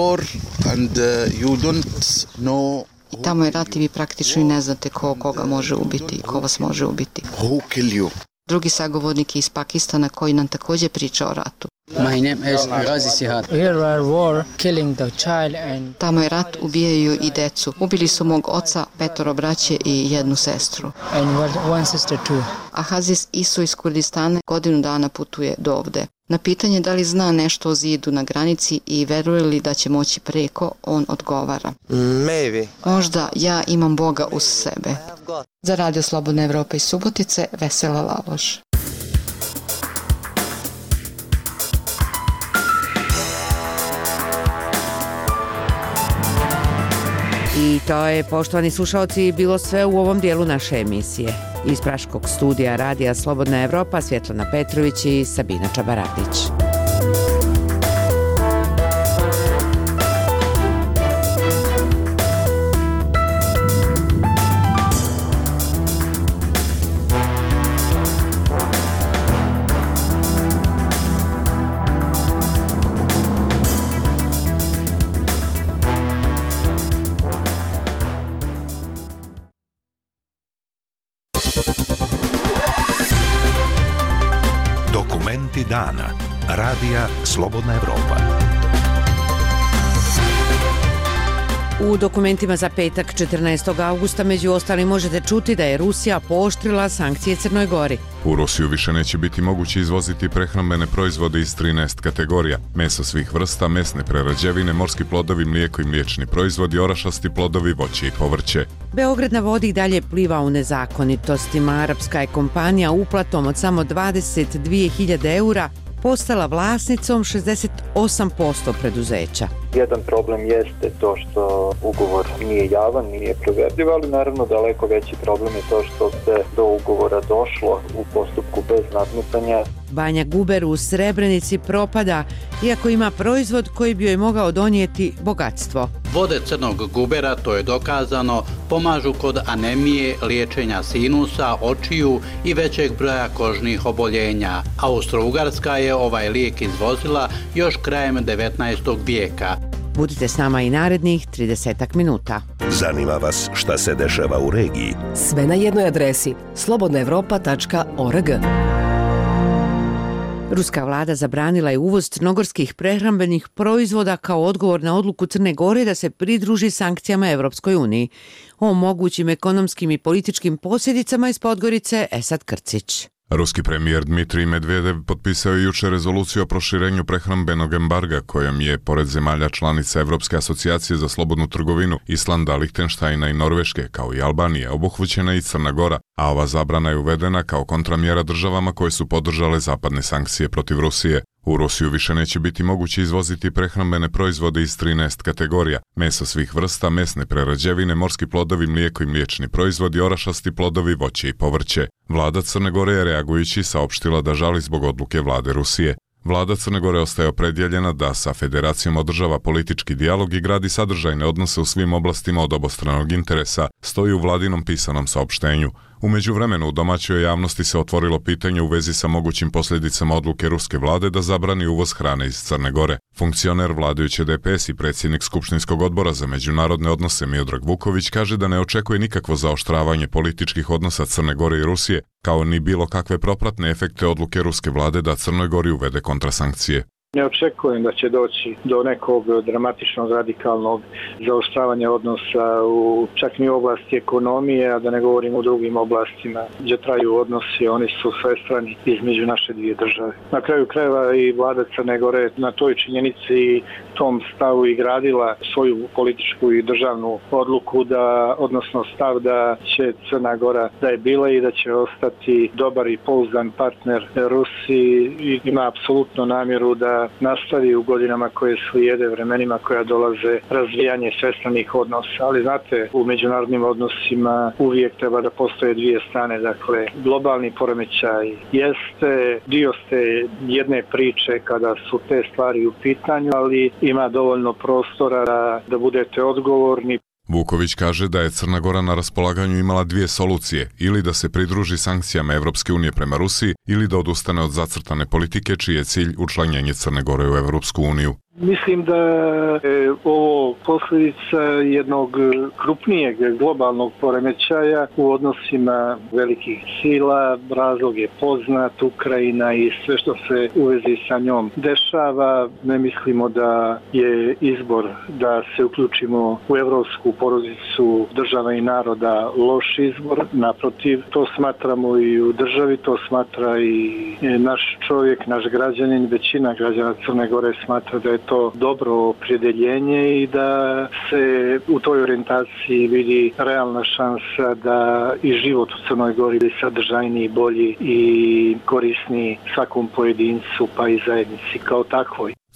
I tamo je rat i vi praktično i ne znate koga može ubiti, ko vas može ubiti. Drugi sagovornik je iz Pakistana koji nam također priča o ratu. My name is Ghazi Sihar. Here are war killing the child and Tamo je rat, ubijaju i decu. Ubili su mog oca, 5 braće i 1 sestru. And one sister too. A Haziz Isu iz Kurdistana godinu dana putuje do ovde. Na pitanje da li zna nešto o zidu na granici i veruje li da će moći preko, on odgovara. Maybe. Možda ja imam Boga uz sebe. Za Radio Slobodna Evropa iz Subotice, Vesela Laloš. I to je, poštovani slušalci, bilo sve u ovom dijelu naše emisije. Iz Praškog studija Radija Slobodna Evropa, Svjetlana Petrović i Sabina Čabaratić. Dokumenti dana. Radija Slobodna Evropa. U dokumentima za petak 14. augusta među ostalim možete čuti da je Rusija pooštrila sankcije Crnoj Gori. U Rusiju više neće biti moguće izvoziti prehrambene proizvode iz 13 kategorija. Meso svih vrsta, mesne prerađevine, morski plodovi, mlijeko i mliječni proizvodi, orašasti plodovi, voće i povrće. Beograd na vodi i dalje pliva u nezakonitostima. Arapska je kompanija uplatom od samo 22.000 eura postala vlasnicom 68% preduzeća. Jedan problem jeste to što ugovor nije javan, nije proverljiv, ali naravno daleko veći problem je to što se do ugovora došlo u postupku bez nadmetanja. Banja Guber u Srebrenici propada, iako ima proizvod koji bi joj mogao donijeti bogatstvo. Vode crnog gubera, to je dokazano, pomažu kod anemije, liječenja sinusa, očiju i većeg broja kožnih oboljenja. Austro-Ugarska je ovaj lijek izvozila još krajem 19. vijeka. Budite s nama i narednih 30 minuta. Zanima vas šta se dešava u regiji? Sve na jednoj adresi slobodnaevropa.org. Ruska vlada zabranila je uvoz crnogorskih prehrambenih proizvoda kao odgovor na odluku Crne Gore da se pridruži sankcijama Evropskoj uniji. O mogućim ekonomskim i političkim posljedicama iz Podgorice Esad Krcić. Ruski premijer Dmitrij Medvedev potpisao je jučer rezoluciju o proširenju prehrambenog embarga kojom je, pored zemalja članica Evropske asocijacije za slobodnu trgovinu, Islanda, Lihtenštajna i Norveške, kao i Albanije, obuhvaćena i Crna Gora, a ova zabrana je uvedena kao kontramjera državama koje su podržale zapadne sankcije protiv Rusije. U Rusiju više neće biti moguće izvoziti prehrambene proizvode iz 13 kategorija: meso svih vrsta, mesne prerađevine, morski plodovi, mlijeko i mliječni proizvodi, orašasti plodovi, voće i povrće. Vlada Crne Gore je reagujući saopštila da žali zbog odluke vlade Rusije. Vlada Crne Gore ostaje opredjeljena da sa federacijom održava politički dijalog i gradi sadržajne odnose u svim oblastima od obostranog interesa, stoji u vladinom pisanom saopštenju. U međuvremenu u domaćoj javnosti se otvorilo pitanje u vezi sa mogućim posljedicama odluke ruske vlade da zabrani uvoz hrane iz Crne Gore. Funkcioner vladajuće DPS i predsjednik Skupštinskog odbora za međunarodne odnose Miodrag Vuković kaže da ne očekuje nikakvo zaoštravanje političkih odnosa Crne Gore i Rusije, kao ni bilo kakve propratne efekte odluke ruske vlade da Crnoj Gori uvede kontrasankcije. Ne očekujem da će doći do nekog dramatičnog radikalnog zaoštravanja odnosa čak ni u oblasti ekonomije, a da ne govorim u drugim oblastima gdje traju odnosi, oni su svestrani između naše dvije države. Na kraju krajeva i vlada Crne Gore na toj činjenici i tom stavu i gradila svoju političku i državnu odluku odnosno stav da će Crna Gora da je bila i da će ostati dobar i pouzdan partner Rusiji i ima apsolutno namjeru da nastavi u godinama koje slijede, vremenima koja dolaze, razvijanje svestranih odnosa. Ali znate, u međunarodnim odnosima uvijek treba da postoje dvije strane. Dakle, globalni poremećaj jeste dio ste jedne priče kada su te stvari u pitanju, ali ima dovoljno prostora da budete odgovorni. Vuković kaže da je Crna Gora na raspolaganju imala dvije solucije, ili da se pridruži sankcijama Evropske unije prema Rusiji, ili da odustane od zacrtane politike čiji je cilj učlanjenje Crne Gore u Evropsku uniju. Mislim da je ovo posljedica jednog krupnijeg globalnog poremećaja u odnosima velikih sila. Razlog je poznat, Ukrajina i sve što se u vezi sa njom dešava. Ne mislimo da je izbor da se uključimo u evropsku porodicu država i naroda loš izbor. Naprotiv, to smatramo i u državi, to smatra i naš čovjek, naš građanin, većina građana Crne Gore smatra da je to dobro opredjeljenje i da se u toj orijentaciji vidi realna šansa da i život u Crnoj Gori bude sadržajniji, bolji i korisniji svakom pojedincu pa i zajednici kao takvoj.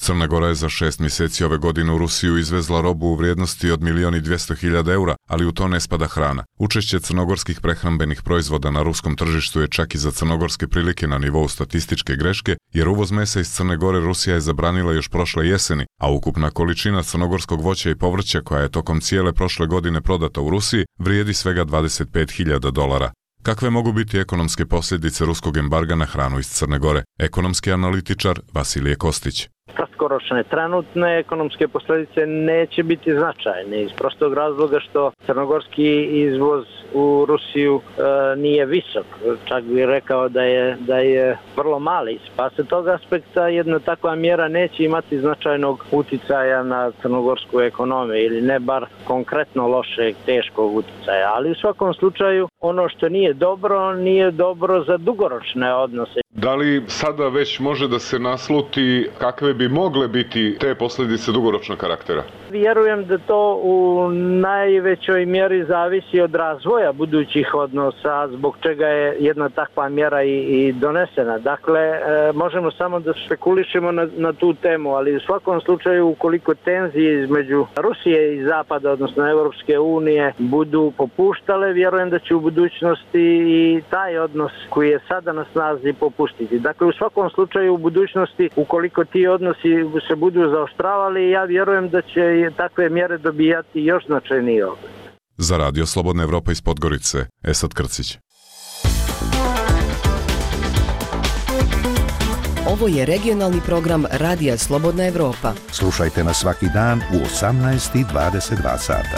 Crna Gora je za 6 mjeseci ove godine u Rusiju izvezla robu u vrijednosti od 1.200.000 eura, ali u to ne spada hrana. Učešće crnogorskih prehrambenih proizvoda na ruskom tržištu je čak i za crnogorske prilike na nivou statističke greške, jer uvoz mesa iz Crne Gore Rusija je zabranila još prošle jeseni, a ukupna količina crnogorskog voća i povrća koja je tokom cijele prošle godine prodata u Rusiji vrijedi svega $25.000. Kakve mogu biti ekonomske posljedice ruskog embarga na hranu iz Crne Gore? Ekonomski analitičar Vasilije Kostić. Kratkoročne, trenutne ekonomske posljedice neće biti značajne iz prostog razloga što crnogorski izvoz u Rusiju nije visok. Čak bih rekao da je vrlo mali. Pa se tog aspekta jedna takva mjera neće imati značajnog uticaja na crnogorsku ekonomiju ili ne bar konkretno lošeg, teškog uticaja. Ali u svakom slučaju ono što nije dobro za dugoročne odnose. Da li sada već može da se nasluti kakve bi mogle biti te posljedice dugoročnog karaktera? Vjerujem da to u najvećoj mjeri zavisi od razvoja budućih odnosa, zbog čega je jedna takva mjera i donesena. Dakle, možemo samo da spekulišemo na tu temu, ali u svakom slučaju ukoliko tenzije između Rusije i Zapada, odnosno Europske unije, budu popuštale, vjerujem da će u budućnosti i taj odnos koji je sada na snazi popustiti. Dakle, u svakom slučaju u budućnosti, ukoliko ti odnosi se budu zaoštravali, ja vjerujem da će takve mjere dobijati još značajniji oblik. Za Radio Slobodna Evropa iz Podgorice, Esad Krcić. Ovo je regionalni program Radija Slobodna Evropa. Slušajte nas svaki dan u 18:22 sata.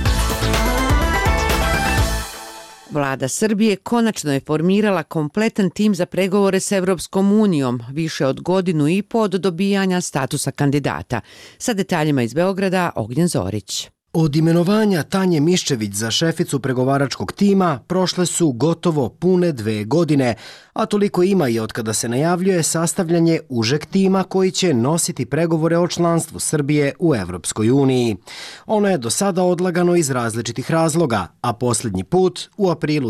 Vlada Srbije konačno je formirala kompletan tim za pregovore s Evropskom unijom, više od godinu i po od dobijanja statusa kandidata. Sa detaljima iz Beograda, Ognjen Zorić. Od imenovanja Tanje Miščević za šeficu pregovaračkog tima prošle su gotovo pune 2 godine, a toliko ima i od kada se najavljuje sastavljanje užeg tima koji će nositi pregovore o članstvu Srbije u Evropskoj uniji. Ono je do sada odlagano iz različitih razloga, a posljednji put, u aprilu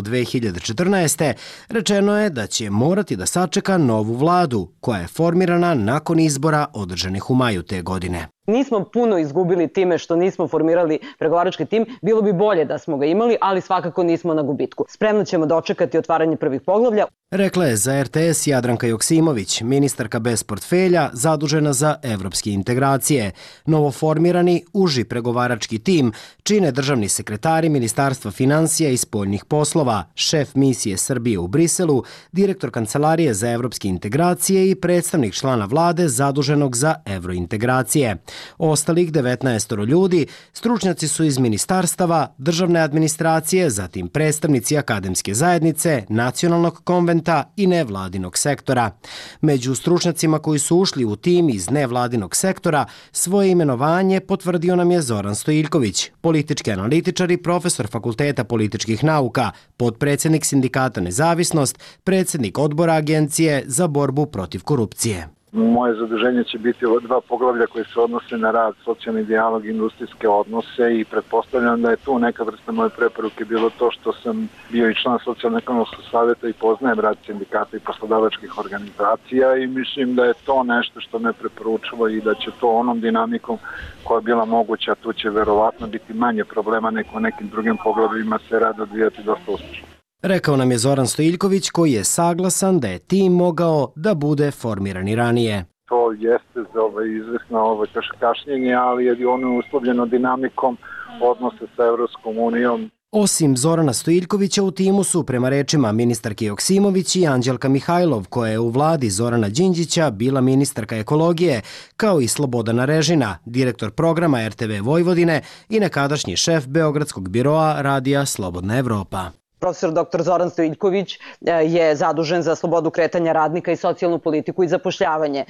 2014. rečeno je da će morati da sačeka novu vladu, koja je formirana nakon izbora održanih u maju te godine. Nismo puno izgubili time što nismo formirali pregovarački tim, bilo bi bolje da smo ga imali, ali svakako nismo na gubitku. Spremno ćemo dočekati otvaranje prvih poglavlja. Rekla je za RTS Jadranka Joksimović, ministarka bez portfelja zadužena za evropske integracije. Novoformirani uži pregovarački tim čine državni sekretari Ministarstva financija i spoljnih poslova, šef misije Srbije u Briselu, direktor Kancelarije za evropske integracije i predstavnik člana vlade zaduženog za evrointegracije. Ostalih 19 ljudi stručnjaci su iz ministarstava, državne administracije, zatim predstavnici akademske zajednice, nacionalnog konventa i nevladinog sektora. Među stručnjacima koji su ušli u tim iz nevladinog sektora svoje imenovanje potvrdio nam je Zoran Stojiljković, politički analitičar i profesor Fakulteta političkih nauka, potpredsjednik Sindikata Nezavisnost, predsjednik odbora Agencije za borbu protiv korupcije. Moje zaduženje će biti ova 2 poglavlja koje se odnose na rad, socijalni dijalog i industrijske odnose i pretpostavljam da je tu neka vrsta moje preporuke bilo to što sam bio i član socijalno-ekonomskog savjeta i poznajem rad sindikata i poslodavačkih organizacija i mislim da je to nešto što me preporučilo i da će to onom dinamikom koja je bila moguća, tu će verovatno biti manje problema nego nekim drugim poglavljima se rad odvijati dosta uspješno. Rekao nam je Zoran Stojiljković koji je saglasan da je tim mogao da bude formiran i ranije. To jeste izvesno kašnjenje, ali je ono uslovljeno dinamikom odnose sa Evropskom unijom. Osim Zorana Stojiljkovića u timu su prema rečima ministarke Joksimović i Anđelka Mihajlov, koja je u vladi Zorana Đinđića bila ministarka ekologije, kao i Slobodana Režina, direktor programa RTV Vojvodine i nekadašnji šef Beogradskog biroa Radija Slobodna Evropa. Profesor dr. Zoran Stojiljković je zadužen za slobodu kretanja radnika i socijalnu politiku i zapošljavanje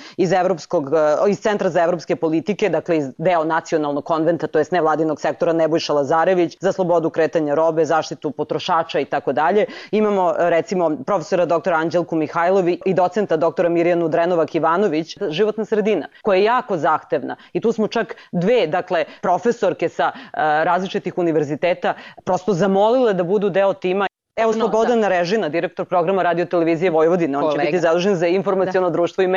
iz Centra za evropske politike, dakle iz deo nacionalnog konventa, to jest nevladinog sektora Nebojša Lazarević, za slobodu kretanja robe, zaštitu potrošača i tako dalje. Imamo recimo profesora dr. Anđelku Mihajlovi i docenta dr. Mirjanu Drenovac-Ivanović, životna sredina, koja je jako zahtevna. I tu smo čak 2, profesorke sa različitih univerziteta prosto zamolile da budu deo tima. Evo Slobodan Režina, direktor programa Radio televizije Vojvodine, on će biti zadužen za informaciono društvo i medije.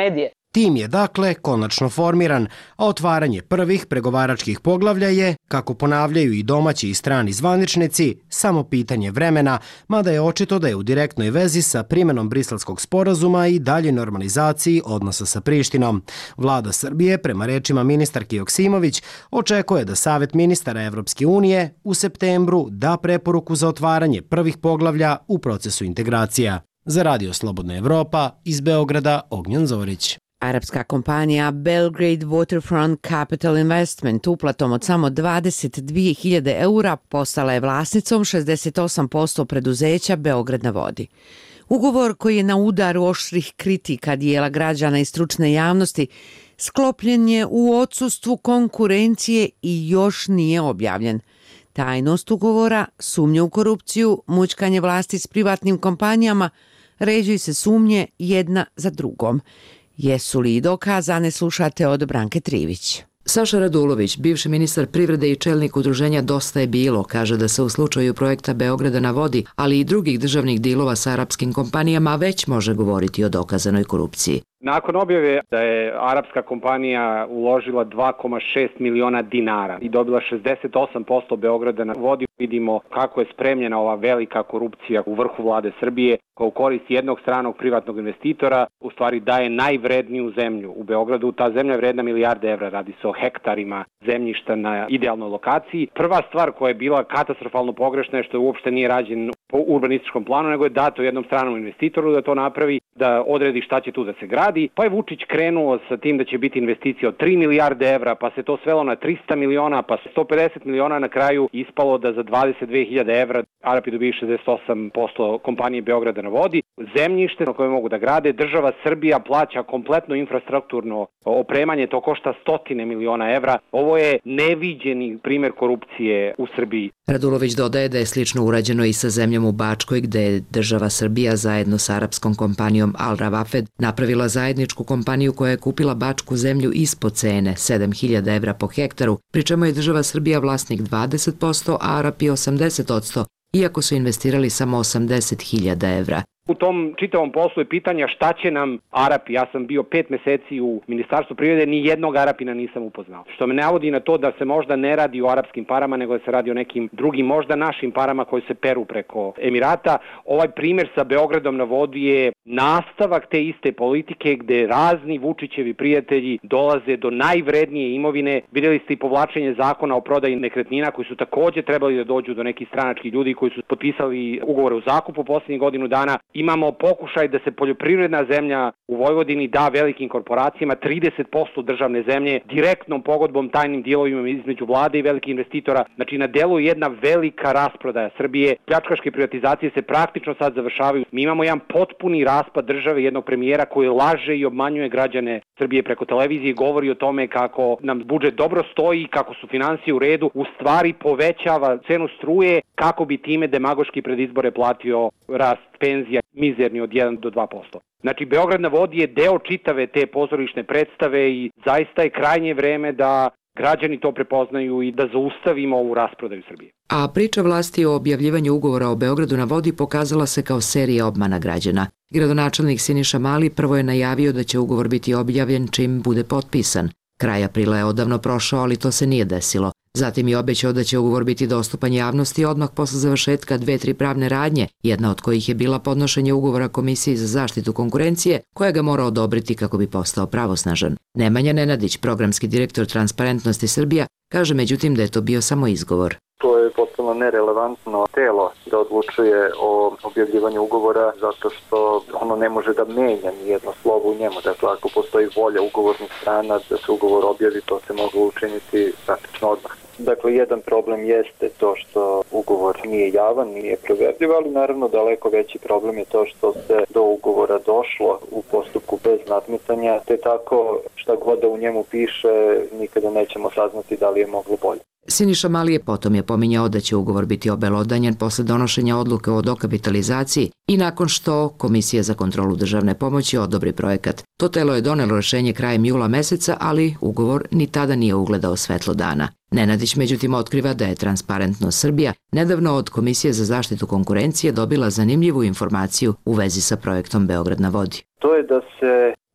Tim je dakle konačno formiran, a otvaranje prvih pregovaračkih poglavlja je, kako ponavljaju i domaći i strani zvaničnici, samo pitanje vremena, mada je očito da je u direktnoj vezi sa primjenom Briselskog sporazuma i dalje normalizaciji odnosa sa Prištinom. Vlada Srbije, prema rečima ministarke Joksimović, očekuje da Savet ministara Evropske unije u septembru da preporuku za otvaranje prvih poglavlja u procesu integracija. Za Radio Slobodna Evropa, iz Beograda, Ognjan Zorić. Arapska kompanija Belgrade Waterfront Capital Investment uplatom od samo 22.000 eura postala je vlasnicom 68% preduzeća Beograd na vodi. Ugovor koji je na udaru oštrih kritika dijela građana i stručne javnosti sklopljen je u odsustvu konkurencije i još nije objavljen. Tajnost ugovora, sumnje u korupciju, mućkanje vlasti s privatnim kompanijama, ređuju se sumnje jedna za drugom. Jesu li i dokazane, slušate od Branke Trivić. Saša Radulović, bivši ministar privrede i čelnik udruženja Dosta je bilo, kaže da se u slučaju projekta Beograda na vodi, ali i drugih državnih dilova sa arapskim kompanijama već može govoriti o dokazanoj korupciji. Nakon objave da je arapska kompanija uložila 2,6 miliona dinara i dobila 68% Beograda na vodi, vidimo kako je spremljena ova velika korupcija u vrhu vlade Srbije koja u korist jednog stranog privatnog investitora u stvari daje najvredniju zemlju u Beogradu. Ta zemlja je vredna milijarde evra, radi se o hektarima zemljišta na idealnoj lokaciji. Prva stvar koja je bila katastrofalno pogrešna je što uopšte nije rađen po urbanističkom planu, nego je dato jednom stranom investitoru da to napravi, da odredi šta će tu da se gradi. Pa je Vučić krenuo sa tim da će biti investicija od 3 milijarde evra, pa se to svelo na 300 miliona, pa 150 miliona, na kraju ispalo da za 22.000 evra Arapi dobiju 68% kompanije Beograda na vodi. Zemljište na koje mogu da grade, država Srbija plaća kompletno infrastrukturno opremanje, to košta stotine miliona evra. Ovo je neviđeni primjer korupcije u Srbiji. Radulović dodaje da je slično urađeno i sa zemljom u Bačkoj, gde je država Srbija zajedno sa arapskom kompanijom Al Rawafed napravila zajedničku kompaniju koja je kupila bačku zemlju ispod cene 7.000 evra po hektaru, pri čemu je država Srbija vlasnik 20%, a Arapi 80%, iako su investirali samo 80.000 evra. U tom čitavom poslu je pitanja šta će nam Arapi. Ja sam bio 5 meseci u Ministarstvu privrede, ni jednog Arapina nisam upoznao. Što me navodi na to da se možda ne radi o arapskim parama, nego da se radi o nekim drugim, možda našim parama koji se peru preko Emirata. Ovaj primjer sa Beogradom na vodi je nastavak te iste politike gde razni Vučićevi prijatelji dolaze do najvrednije imovine. Vidjeli ste i povlačenje zakona o prodaji nekretnina koji su također trebali da dođu do nekih stranačkih ljudi koji su potpisali ugovore o zakupu posljednjih godinu dana. Imamo pokušaj da se poljoprivredna zemlja u Vojvodini da velikim korporacijama, 30% državne zemlje, direktnom pogodbom, tajnim dijelovima između vlade i velikih investitora. Znači na delu je jedna velika rasprodaja Srbije. Pljačkaške privatizacije se praktično sad završavaju. Mi imamo jedan potpuni raspad države, jednog premijera koji laže i obmanjuje građane Srbije preko televizije, govori o tome kako nam budžet dobro stoji, kako su finansije u redu, u stvari povećava cenu struje kako bi time demagoški pred izbore platio rast penzija mizerni od 1 do 2%. Znači, Beograd na vodi je deo čitave te pozorišne predstave i zaista je krajnje vreme da građani to prepoznaju i da zaustavimo ovu rasprodaju Srbije. A priča vlasti o objavljivanju ugovora o Beogradu na vodi pokazala se kao serija obmana građana. Gradonačelnik Siniša Mali prvo je najavio da će ugovor biti objavljen čim bude potpisan. Kraj aprila je odavno prošao, ali to se nije desilo. Zatim je obećao da će ugovor biti dostupan javnosti odmah posle završetka 2-3 pravne radnje, jedna od kojih je bila podnošenje ugovora Komisiji za zaštitu konkurencije, koja ga mora odobriti kako bi postao pravosnažan. Nemanja Nenadić, programski direktor Transparentnosti Srbija, kaže međutim da je to bio samo izgovor. To je potpuno nerelevantno telo da odlučuje o objavljivanju ugovora zato što ono ne može da menja ni jedno slovo u njemu. Dakle, ako postoji volja ugovornih strana da se ugovor objavi, to se moglo učiniti praktično odmah. Dakle, jedan problem jeste to što ugovor nije javan, nije proverljiv, ali naravno daleko veći problem je to što se do ugovora došlo u postupku bez nadmetanja, te tako šta god da u njemu piše nikada nećemo saznati da li je moglo bolje. Siniša Mali potom je pominjao da će ugovor biti obelodanjen posle donošenja odluke o dokapitalizaciji i nakon što Komisija za kontrolu državne pomoći odobri projekat. To telo je donelo rešenje krajem jula meseca, ali ugovor ni tada nije ugledao svetlo dana. Nenadić međutim otkriva da je Transparentnost Srbija nedavno od Komisije za zaštitu konkurencije dobila zanimljivu informaciju u vezi sa projektom Beograd na vodi. To je da se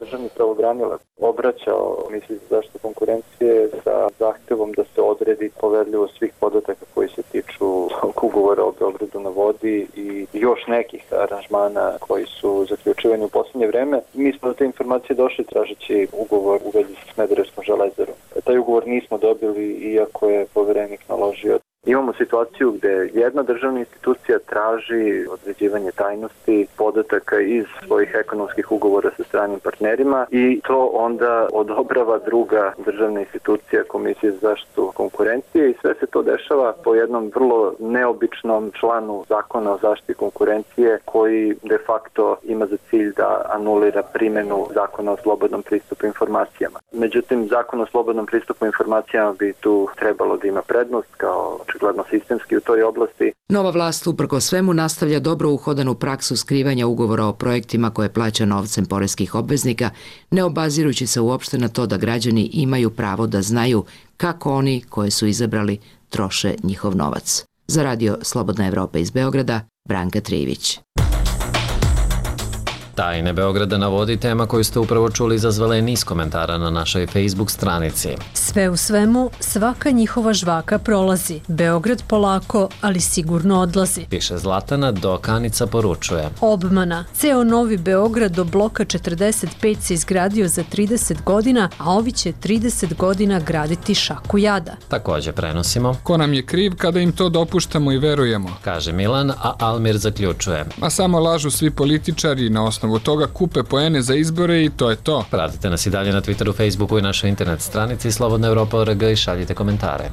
Državni pravobranilac obraćao Komisiji za zaštitu konkurencije sa zahtevom da se odredi poverljivost svih podataka koji se tiču ugovora o Beogradu na vodi i još nekih aranžmana koji su zaključivani u posljednje vreme. Mi smo do te informacije došli tražeći ugovor u vezi sa Smederevskom železarom. Taj ugovor nismo dobili iako je poverenik naložio. Imamo situaciju gde jedna državna institucija traži određivanje tajnosti podataka iz svojih ekonomskih ugovora sa stranim partnerima i to onda odobrava druga državna institucija, Komisija za zaštitu konkurencije, i sve se to dešava po jednom vrlo neobičnom članu Zakona o zaštiti konkurencije koji de facto ima za cilj da anulira primenu Zakona o slobodnom pristupu informacijama. Međutim, Zakon o slobodnom pristupu informacijama bi tu trebalo da ima prednost kao očigledno sistemski u toj oblasti. Nova vlast uprko svemu nastavlja dobro uhodanu praksu skrivanja ugovora o projektima koje plaća novcem poreskih obveznika, ne obazirući se uopšte na to da građani imaju pravo da znaju kako oni koje su izabrali troše njihov novac. Za radio Slobodna Evropa iz Beograda, Branka Trivić. Tajne Beograda na vodi, tema koju ste upravo čuli, izazvala je niz komentara na našoj Facebook stranici. Sve u svemu, svaka njihova žvaka prolazi. Beograd polako, ali sigurno odlazi. Piše Zlatana, dok Anica poručuje. Obmana. Ceo Novi Beograd do bloka 45 se izgradio za 30 godina, a ovi će 30 godina graditi šaku jada. Također prenosimo. Ko nam je kriv kada im to dopuštamo i verujemo? Kaže Milan, a Almir zaključuje. A samo lažu svi političari, na osnovu toga kupe poene za izbore i to je to. Pratite nas i dalje na Twitteru, Facebooku i našoj internet stranici Slobodna Evropa.org i šaljite komentare.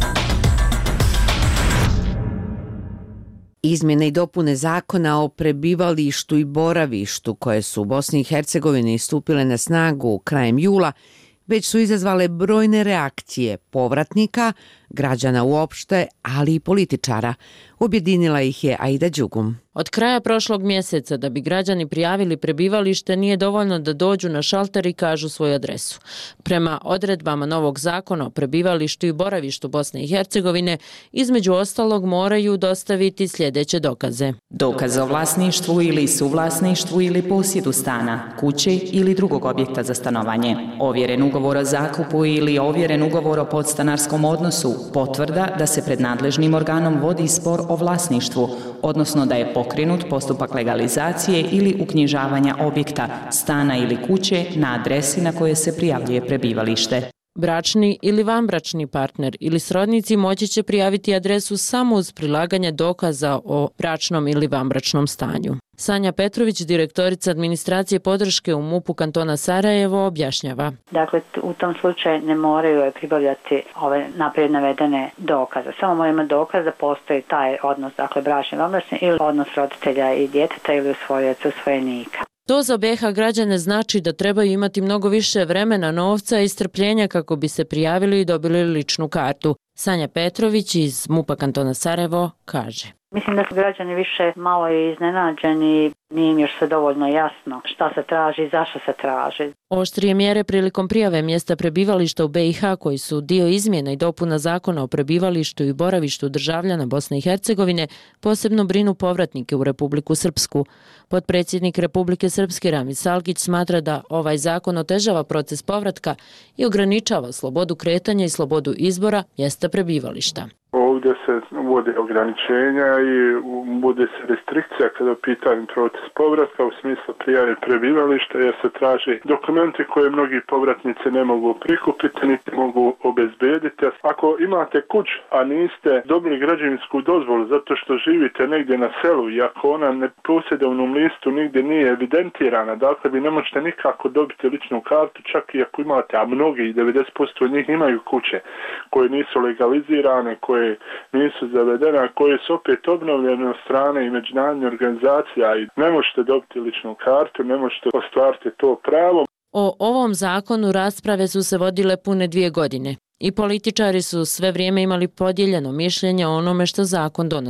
Izmjene i dopune zakona o prebivalištu i boravištu koje su u Bosni i Hercegovini stupile na snagu krajem jula već su izazvale brojne reakcije povratnika, građana uopšte, ali i političara. Objedinila ih je Aida Đugum. Od kraja prošlog mjeseca da bi građani prijavili prebivalište nije dovoljno da dođu na šalter i kažu svoju adresu. Prema odredbama novog zakona o prebivalištu i boravištu Bosne i Hercegovine, između ostalog moraju dostaviti sljedeće dokaze. Dokaz o vlasništvu ili suvlasništvu ili posjedu stana, kuće ili drugog objekta za stanovanje, ovjeren ugovor o zakupu ili ovjeren ugovor o podstanarskom odnosu, potvrda da se pred nadležnim organom vodi spor o vlasništvu, odnosno da je pokrenut postupak legalizacije ili uknjižavanja objekta, stana ili kuće na adresi na koje se prijavljuje prebivalište. Bračni ili vanbračni partner ili srodnici moći će prijaviti adresu samo uz prilaganje dokaza o bračnom ili vanbračnom stanju. Sanja Petrović, direktorica administracije podrške u MUP-u kantona Sarajevo, objašnjava. Dakle, u tom slučaju ne moraju pribavljati ove naprijed navedene dokaze. Samo moraju imati dokaz da postoji taj odnos, dakle bračni, vanbračni ili odnos roditelja i djeteta ili usvojioca, usvojenika. To za BiH građane znači da trebaju imati mnogo više vremena, novca i strpljenja kako bi se prijavili i dobili ličnu kartu. Sanja Petrović iz MUP-a kantona Sarajevo kaže. Mislim da su građani više malo iznenađeni, nije im još sve dovoljno jasno šta se traži i zašto se traži. Oštrije mjere prilikom prijave mjesta prebivališta u BiH koji su dio izmjena i dopuna zakona o prebivalištu i boravištu državljana Bosne i Hercegovine posebno brinu povratnike u Republiku Srpsku. Potpredsjednik Republike Srpske Ramiz Salkić smatra da ovaj zakon otežava proces povratka i ograničava slobodu kretanja i slobodu izbora mjesta prebivališta. Ovdje se uvode ograničenja i bude se restrikcija kada je pitanje proces povratka u smislu prijave prebivališta jer se traži dokumenti koje mnogi povratnici ne mogu prikupiti niti mogu obezbediti. Ako imate kuću, a niste dobili građevinsku dozvolu zato što živite negdje na selu i ako ona ne posjedovnom listu nigdje nije evidentirana, dakle vi ne možete nikako dobiti ličnu kartu čak i ako imate, a mnogi 90% od njih imaju kuće koje nisu legalizirane, koje nisu zavedene, koje su opet obnovljene od strane i međunarodnih organizacija i ne možete dobiti ličnu kartu, ne možete ostvariti to pravo. O ovom zakonu rasprave su se vodile pune 2 godine i političari su sve vrijeme imali podijeljeno mišljenje o onome što zakon donosi.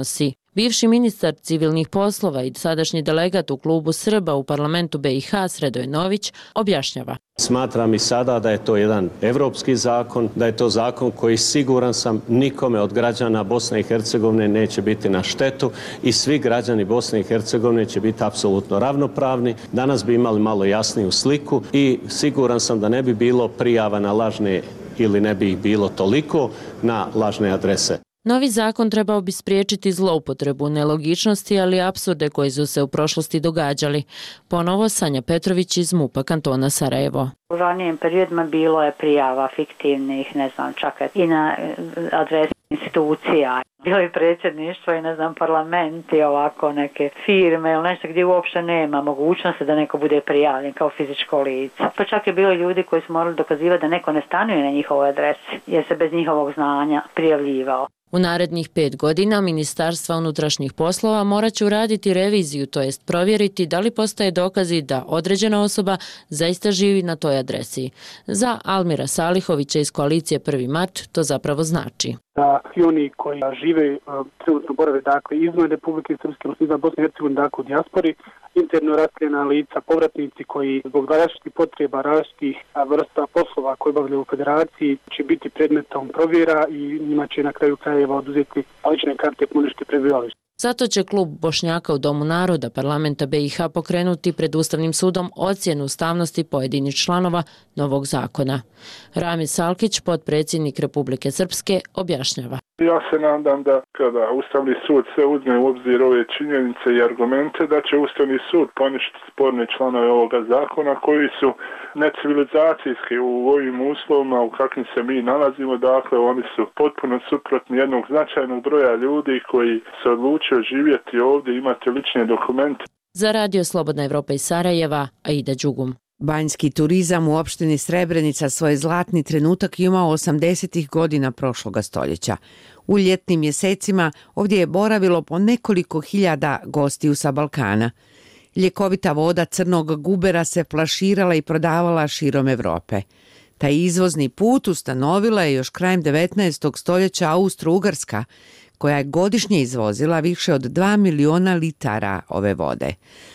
Bivši ministar civilnih poslova i sadašnji delegat u klubu Srba u parlamentu BiH Sredoje Nović objašnjava. Smatram i sada da je to jedan evropski zakon, da je to zakon koji siguran sam nikome od građana Bosne i Hercegovine neće biti na štetu i svi građani Bosne i Hercegovine će biti apsolutno ravnopravni. Danas bi imali malo jasniju sliku i siguran sam da ne bi bilo prijava na lažne ili ne bi ih bilo toliko na lažne adrese. Novi zakon trebao bi spriječiti zloupotrebu, nelogičnosti, ali i apsurde koji su se u prošlosti događali. Ponovo Sanja Petrović iz MUP-a kantona Sarajevo. U ranijim periodima bilo je prijava fiktivnih, ne znam, čak i na adresi institucija. Bilo je predsjedništvo i parlament i ovako neke firme ili nešto gdje uopšte nema mogućnosti da neko bude prijavljen kao fizičko lice. Pa čak je bilo ljudi koji su morali dokazivati da neko ne stanuje na njihovoj adresi jer se bez njihovog znanja prijavljivao. U narednih 5 godina Ministarstva unutrašnjih poslova morat će uraditi reviziju, to jest provjeriti da li postoje dokazi da određena osoba zaista živi na toj adresi. Za Almira Salihovića iz koalicije 1. mart to zapravo znači. Da i oni koji žive trenutno borave izvan Republike Srpske, izvan Bosne i Hercegovine, u dijaspori, interno raseljena lica, povratnici koji zbog različitih potreba, različitih vrsta poslova koje obavljaju u federaciji će biti predmetom provjera i njima će na kraju krajeva oduzeti lične karte puništi prebivalište. Zato će klub Bošnjaka u Domu naroda parlamenta BiH pokrenuti pred Ustavnim sudom ocjenu ustavnosti pojedinih članova novog zakona. Ramiz Salkić, potpredsjednik Republike Srpske, objašnjava. Ja se nadam da kada Ustavni sud sve uzme u obzir ove činjenice i argumente, da će Ustavni sud poništiti sporne članove ovoga zakona koji su necivilizacijski u ovim uslovima u kakvim se mi nalazimo. Dakle, oni su potpuno suprotni jednog značajnog broja ljudi koji se odlučio živjeti ovdje i imati lične dokumente. Za Radio Slobodna Evropa iz Sarajeva, Aida Đugum. Banjski turizam u opštini Srebrenica svoj zlatni trenutak imao 80. godina prošloga stoljeća. U ljetnim mjesecima ovdje je boravilo po nekoliko hiljada gostiju sa Balkana. Ljekovita voda crnog gubera se flaširala i prodavala širom Evrope. Taj izvozni put ustanovila je još krajem 19. stoljeća Austro-Ugarska, koja je godišnje izvozila više od 2 miliona litara ove vode.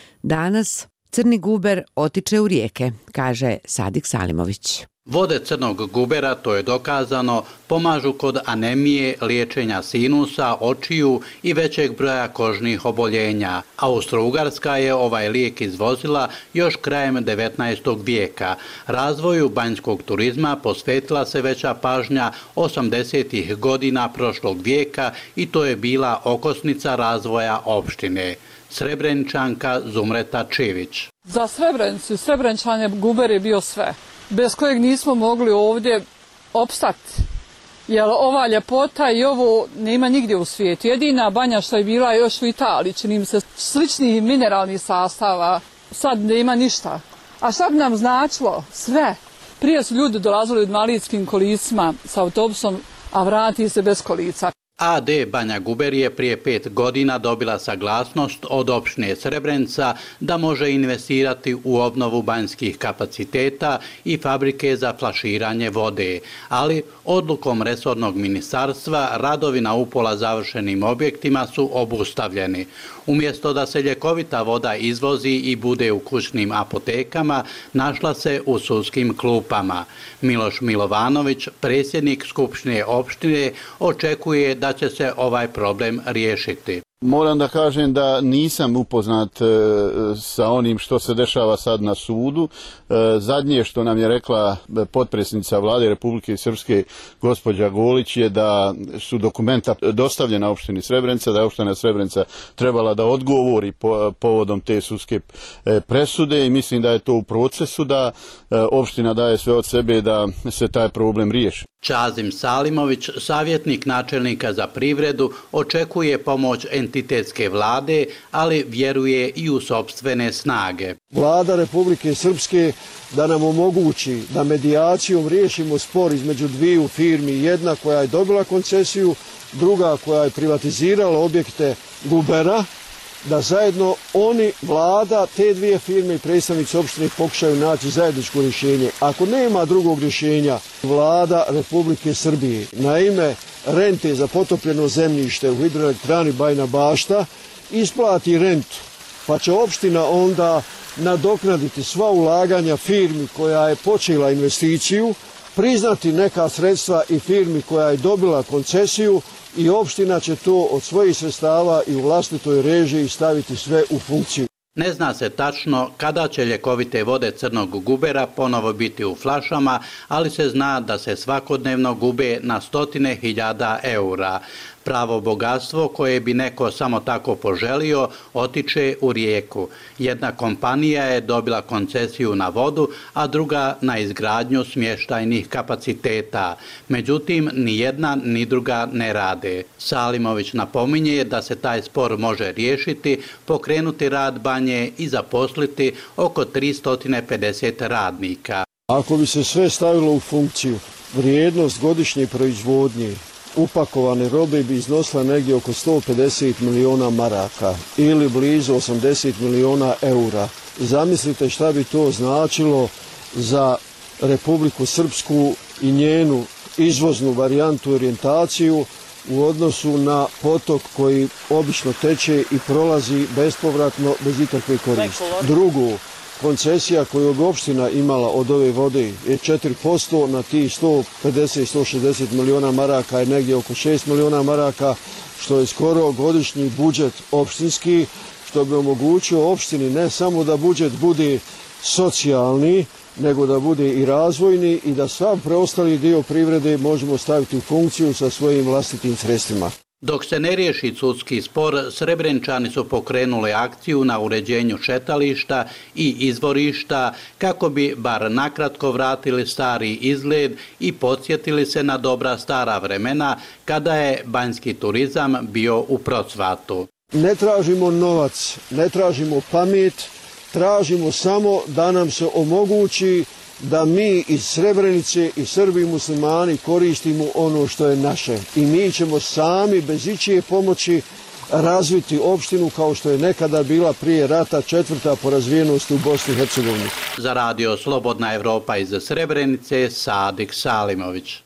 Danas crni guber otiče u rijeke, kaže Sadik Salimović. Vode crnog gubera, to je dokazano, pomažu kod anemije, liječenja sinusa, očiju i većeg broja kožnih oboljenja. Austro-Ugarska je ovaj lijek izvozila još krajem 19. vijeka. Razvoju banjskog turizma posvetila se veća pažnja 80. godina prošlog vijeka i to je bila okosnica razvoja opštine. Srebreničanka Zumreta Čivić. Za Srebrenicu i Srebrenčane guber je bio sve, bez kojeg nismo mogli ovdje opstati. Jer ova ljepota i ovo nema nigdje u svijetu. Jedina banja što je bila još u Italiji, čini mi se, sličnih mineralnih sastava, sad nema ništa. A šta bi nam značilo? Sve. Prije su ljudi dolazili u invalidskim kolicima sa autobusom, a vrati se bez kolica. AD Banja Guber je prije 5 godina dobila saglasnost od opštine Srebrenica da može investirati u obnovu banjskih kapaciteta i fabrike za flaširanje vode, ali odlukom resornog ministarstva radovi na upola završenim objektima su obustavljeni. Umjesto da se ljekovita voda izvozi i bude u kućnim apotekama, našla se u sudskim klupama. Miloš Milovanović, predsjednik Skupštine opštine, očekuje da će se ovaj problem riješiti. Moram da kažem da nisam upoznat sa onim što se dešava sad na sudu. Zadnje što nam je rekla potpredsjednica Vlade Republike Srpske gospođa Golić je da su dokumenta dostavljena opštini Srebrenica, da je opština Srebrenica trebala da odgovori povodom te sudske presude i mislim da je to u procesu, da opština daje sve od sebe da se taj problem riješi. Čazim Salimović, savjetnik načelnika za privredu, očekuje pomoć entitetske vlade, ali vjeruje i u sopstvene snage. Vlada Republike Srpske da nam omogući da medijacijom riješimo spor između dviju firmi, jedna koja je dobila koncesiju, druga koja je privatizirala objekte gubera, da zajedno oni, vlada, te dvije firme i predstavnici opštine pokušaju naći zajedničko rješenje. Ako nema drugog rješenja, Vlada Republike Srbije na ime rente za potopljeno zemljište u hidroelektrani Bajina Bašta isplati rentu, pa će opština onda nadoknaditi sva ulaganja firmi koja je počela investiciju, priznati neka sredstva i firmi koja je dobila koncesiju i opština će to od svojih sredstava i u vlastitoj režiji staviti sve u funkciju. Ne zna se tačno kada će ljekovite vode crnog gubera ponovo biti u flašama, ali se zna da se svakodnevno gube na stotine hiljada eura. Pravo bogatstvo koje bi neko samo tako poželio otiče u rijeku. Jedna kompanija je dobila koncesiju na vodu, a druga na izgradnju smještajnih kapaciteta. Međutim, ni jedna ni druga ne rade. Salimović napominje da se taj spor može riješiti, pokrenuti rad banje i zaposliti oko 350 radnika. Ako bi se sve stavilo u funkciju, vrijednost godišnje proizvodnje upakovane robe bi iznosila negdje oko 150 miliona maraka ili blizu 80 miliona eura. Zamislite šta bi to značilo za Republiku Srpsku i njenu izvoznu varijantu orijentaciju u odnosu na potok koji obično teče i prolazi bespovratno bez ikakve koristi. Drugo, koncesija koju je opština imala od ove vode je 4%, na tih 150-160 miliona maraka je negdje oko 6 miliona maraka, što je skoro godišnji budžet opštinski, što bi omogućio opštini ne samo da budžet bude socijalni, nego da bude i razvojni i da sav preostali dio privrede možemo staviti u funkciju sa svojim vlastitim sredstvima. Dok se ne riješi sudski spor, Srebrenčani su pokrenuli akciju na uređenju šetališta i izvorišta kako bi bar nakratko vratili stari izgled i podsjetili se na dobra stara vremena kada je banjski turizam bio u procvatu. Ne tražimo novac, ne tražimo pamet, tražimo samo da nam se omogući da mi iz Srebrenice i Srbi i muslimani koristimo ono što je naše. I mi ćemo sami bez ičije pomoći razviti opštinu kao što je nekada bila prije rata 4. po razvijenosti u Bosni i Hercegovini. Za radio Slobodna Evropa iz Srebrenice, Sadik Salimović.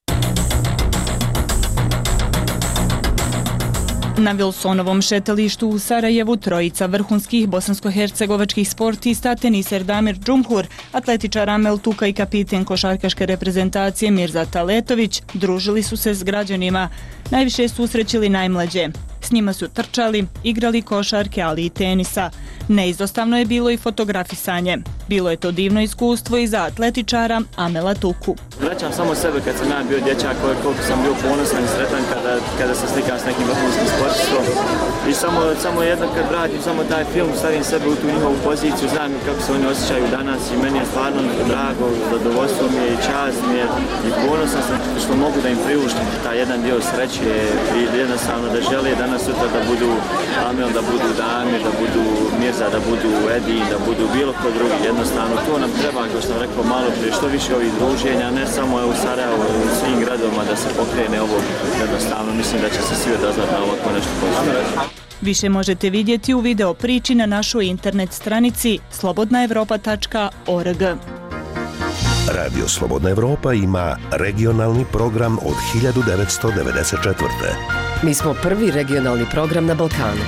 Na Vilsonovom šetalištu u Sarajevu trojica vrhunskih bosansko-hercegovačkih sportista, teniser Damir Džumhur, atletičar Amel Tuka i kapiten košarkaške reprezentacije Mirza Taletović družili su se s građanima. Najviše su usrećili najmlađe. S njima su trčali, igrali košarke, ali i tenisa. Neizostavno je bilo i fotografisanje. Bilo je to divno iskustvo i za atletičara Amela Tuku. Vraćam samo sebe kad sam ja bio dječak, koliko sam bio ponosan i sretan kada se slikam s nekim vrhunskim sportistom. I samo jedno kad vratim samo taj film, stavim sebe u tu njihovu poziciju, znam kako se oni osjećaju danas i meni je stvarno drago, zadovoljstvo mi je i čast mi je i ponosan sam što mogu da im priuštim taj jedan dio sreće i jednostavno da žele danas sutra da budu Amel, da budu Damir, da budu Mirza, da budu Edin, da budu bilo ko drugi. Jednostavno to nam treba, kao što sam rekao malo prije, što više ovih druženja, ne samo u Sarajevu, u svim gradovima da se pokrene ovo. Jednostavno mislim da će se svi odazvati na ovako nešto pozitivno. Više možete vidjeti u video priči na našoj internet stranici slobodnaevropa.org. Radio Slobodna Evropa ima regionalni program od 1994. Mi smo prvi regionalni program na Balkanu.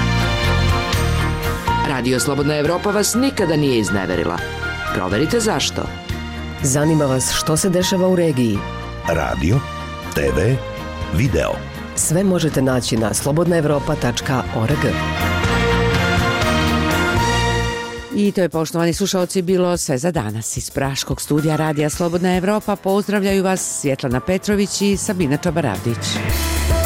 Radio Slobodna Evropa vas nikada nije izneverila. Proverite zašto. Zanima vas što se dešava u regiji. Radio, TV, video. Sve možete naći na slobodnaevropa.org. I to je, poštovani slušalci, bilo sve za danas. Iz Praškog studija Radija Slobodna Evropa pozdravljaju vas Svjetlana Petrović i Sabina Čabaravdić.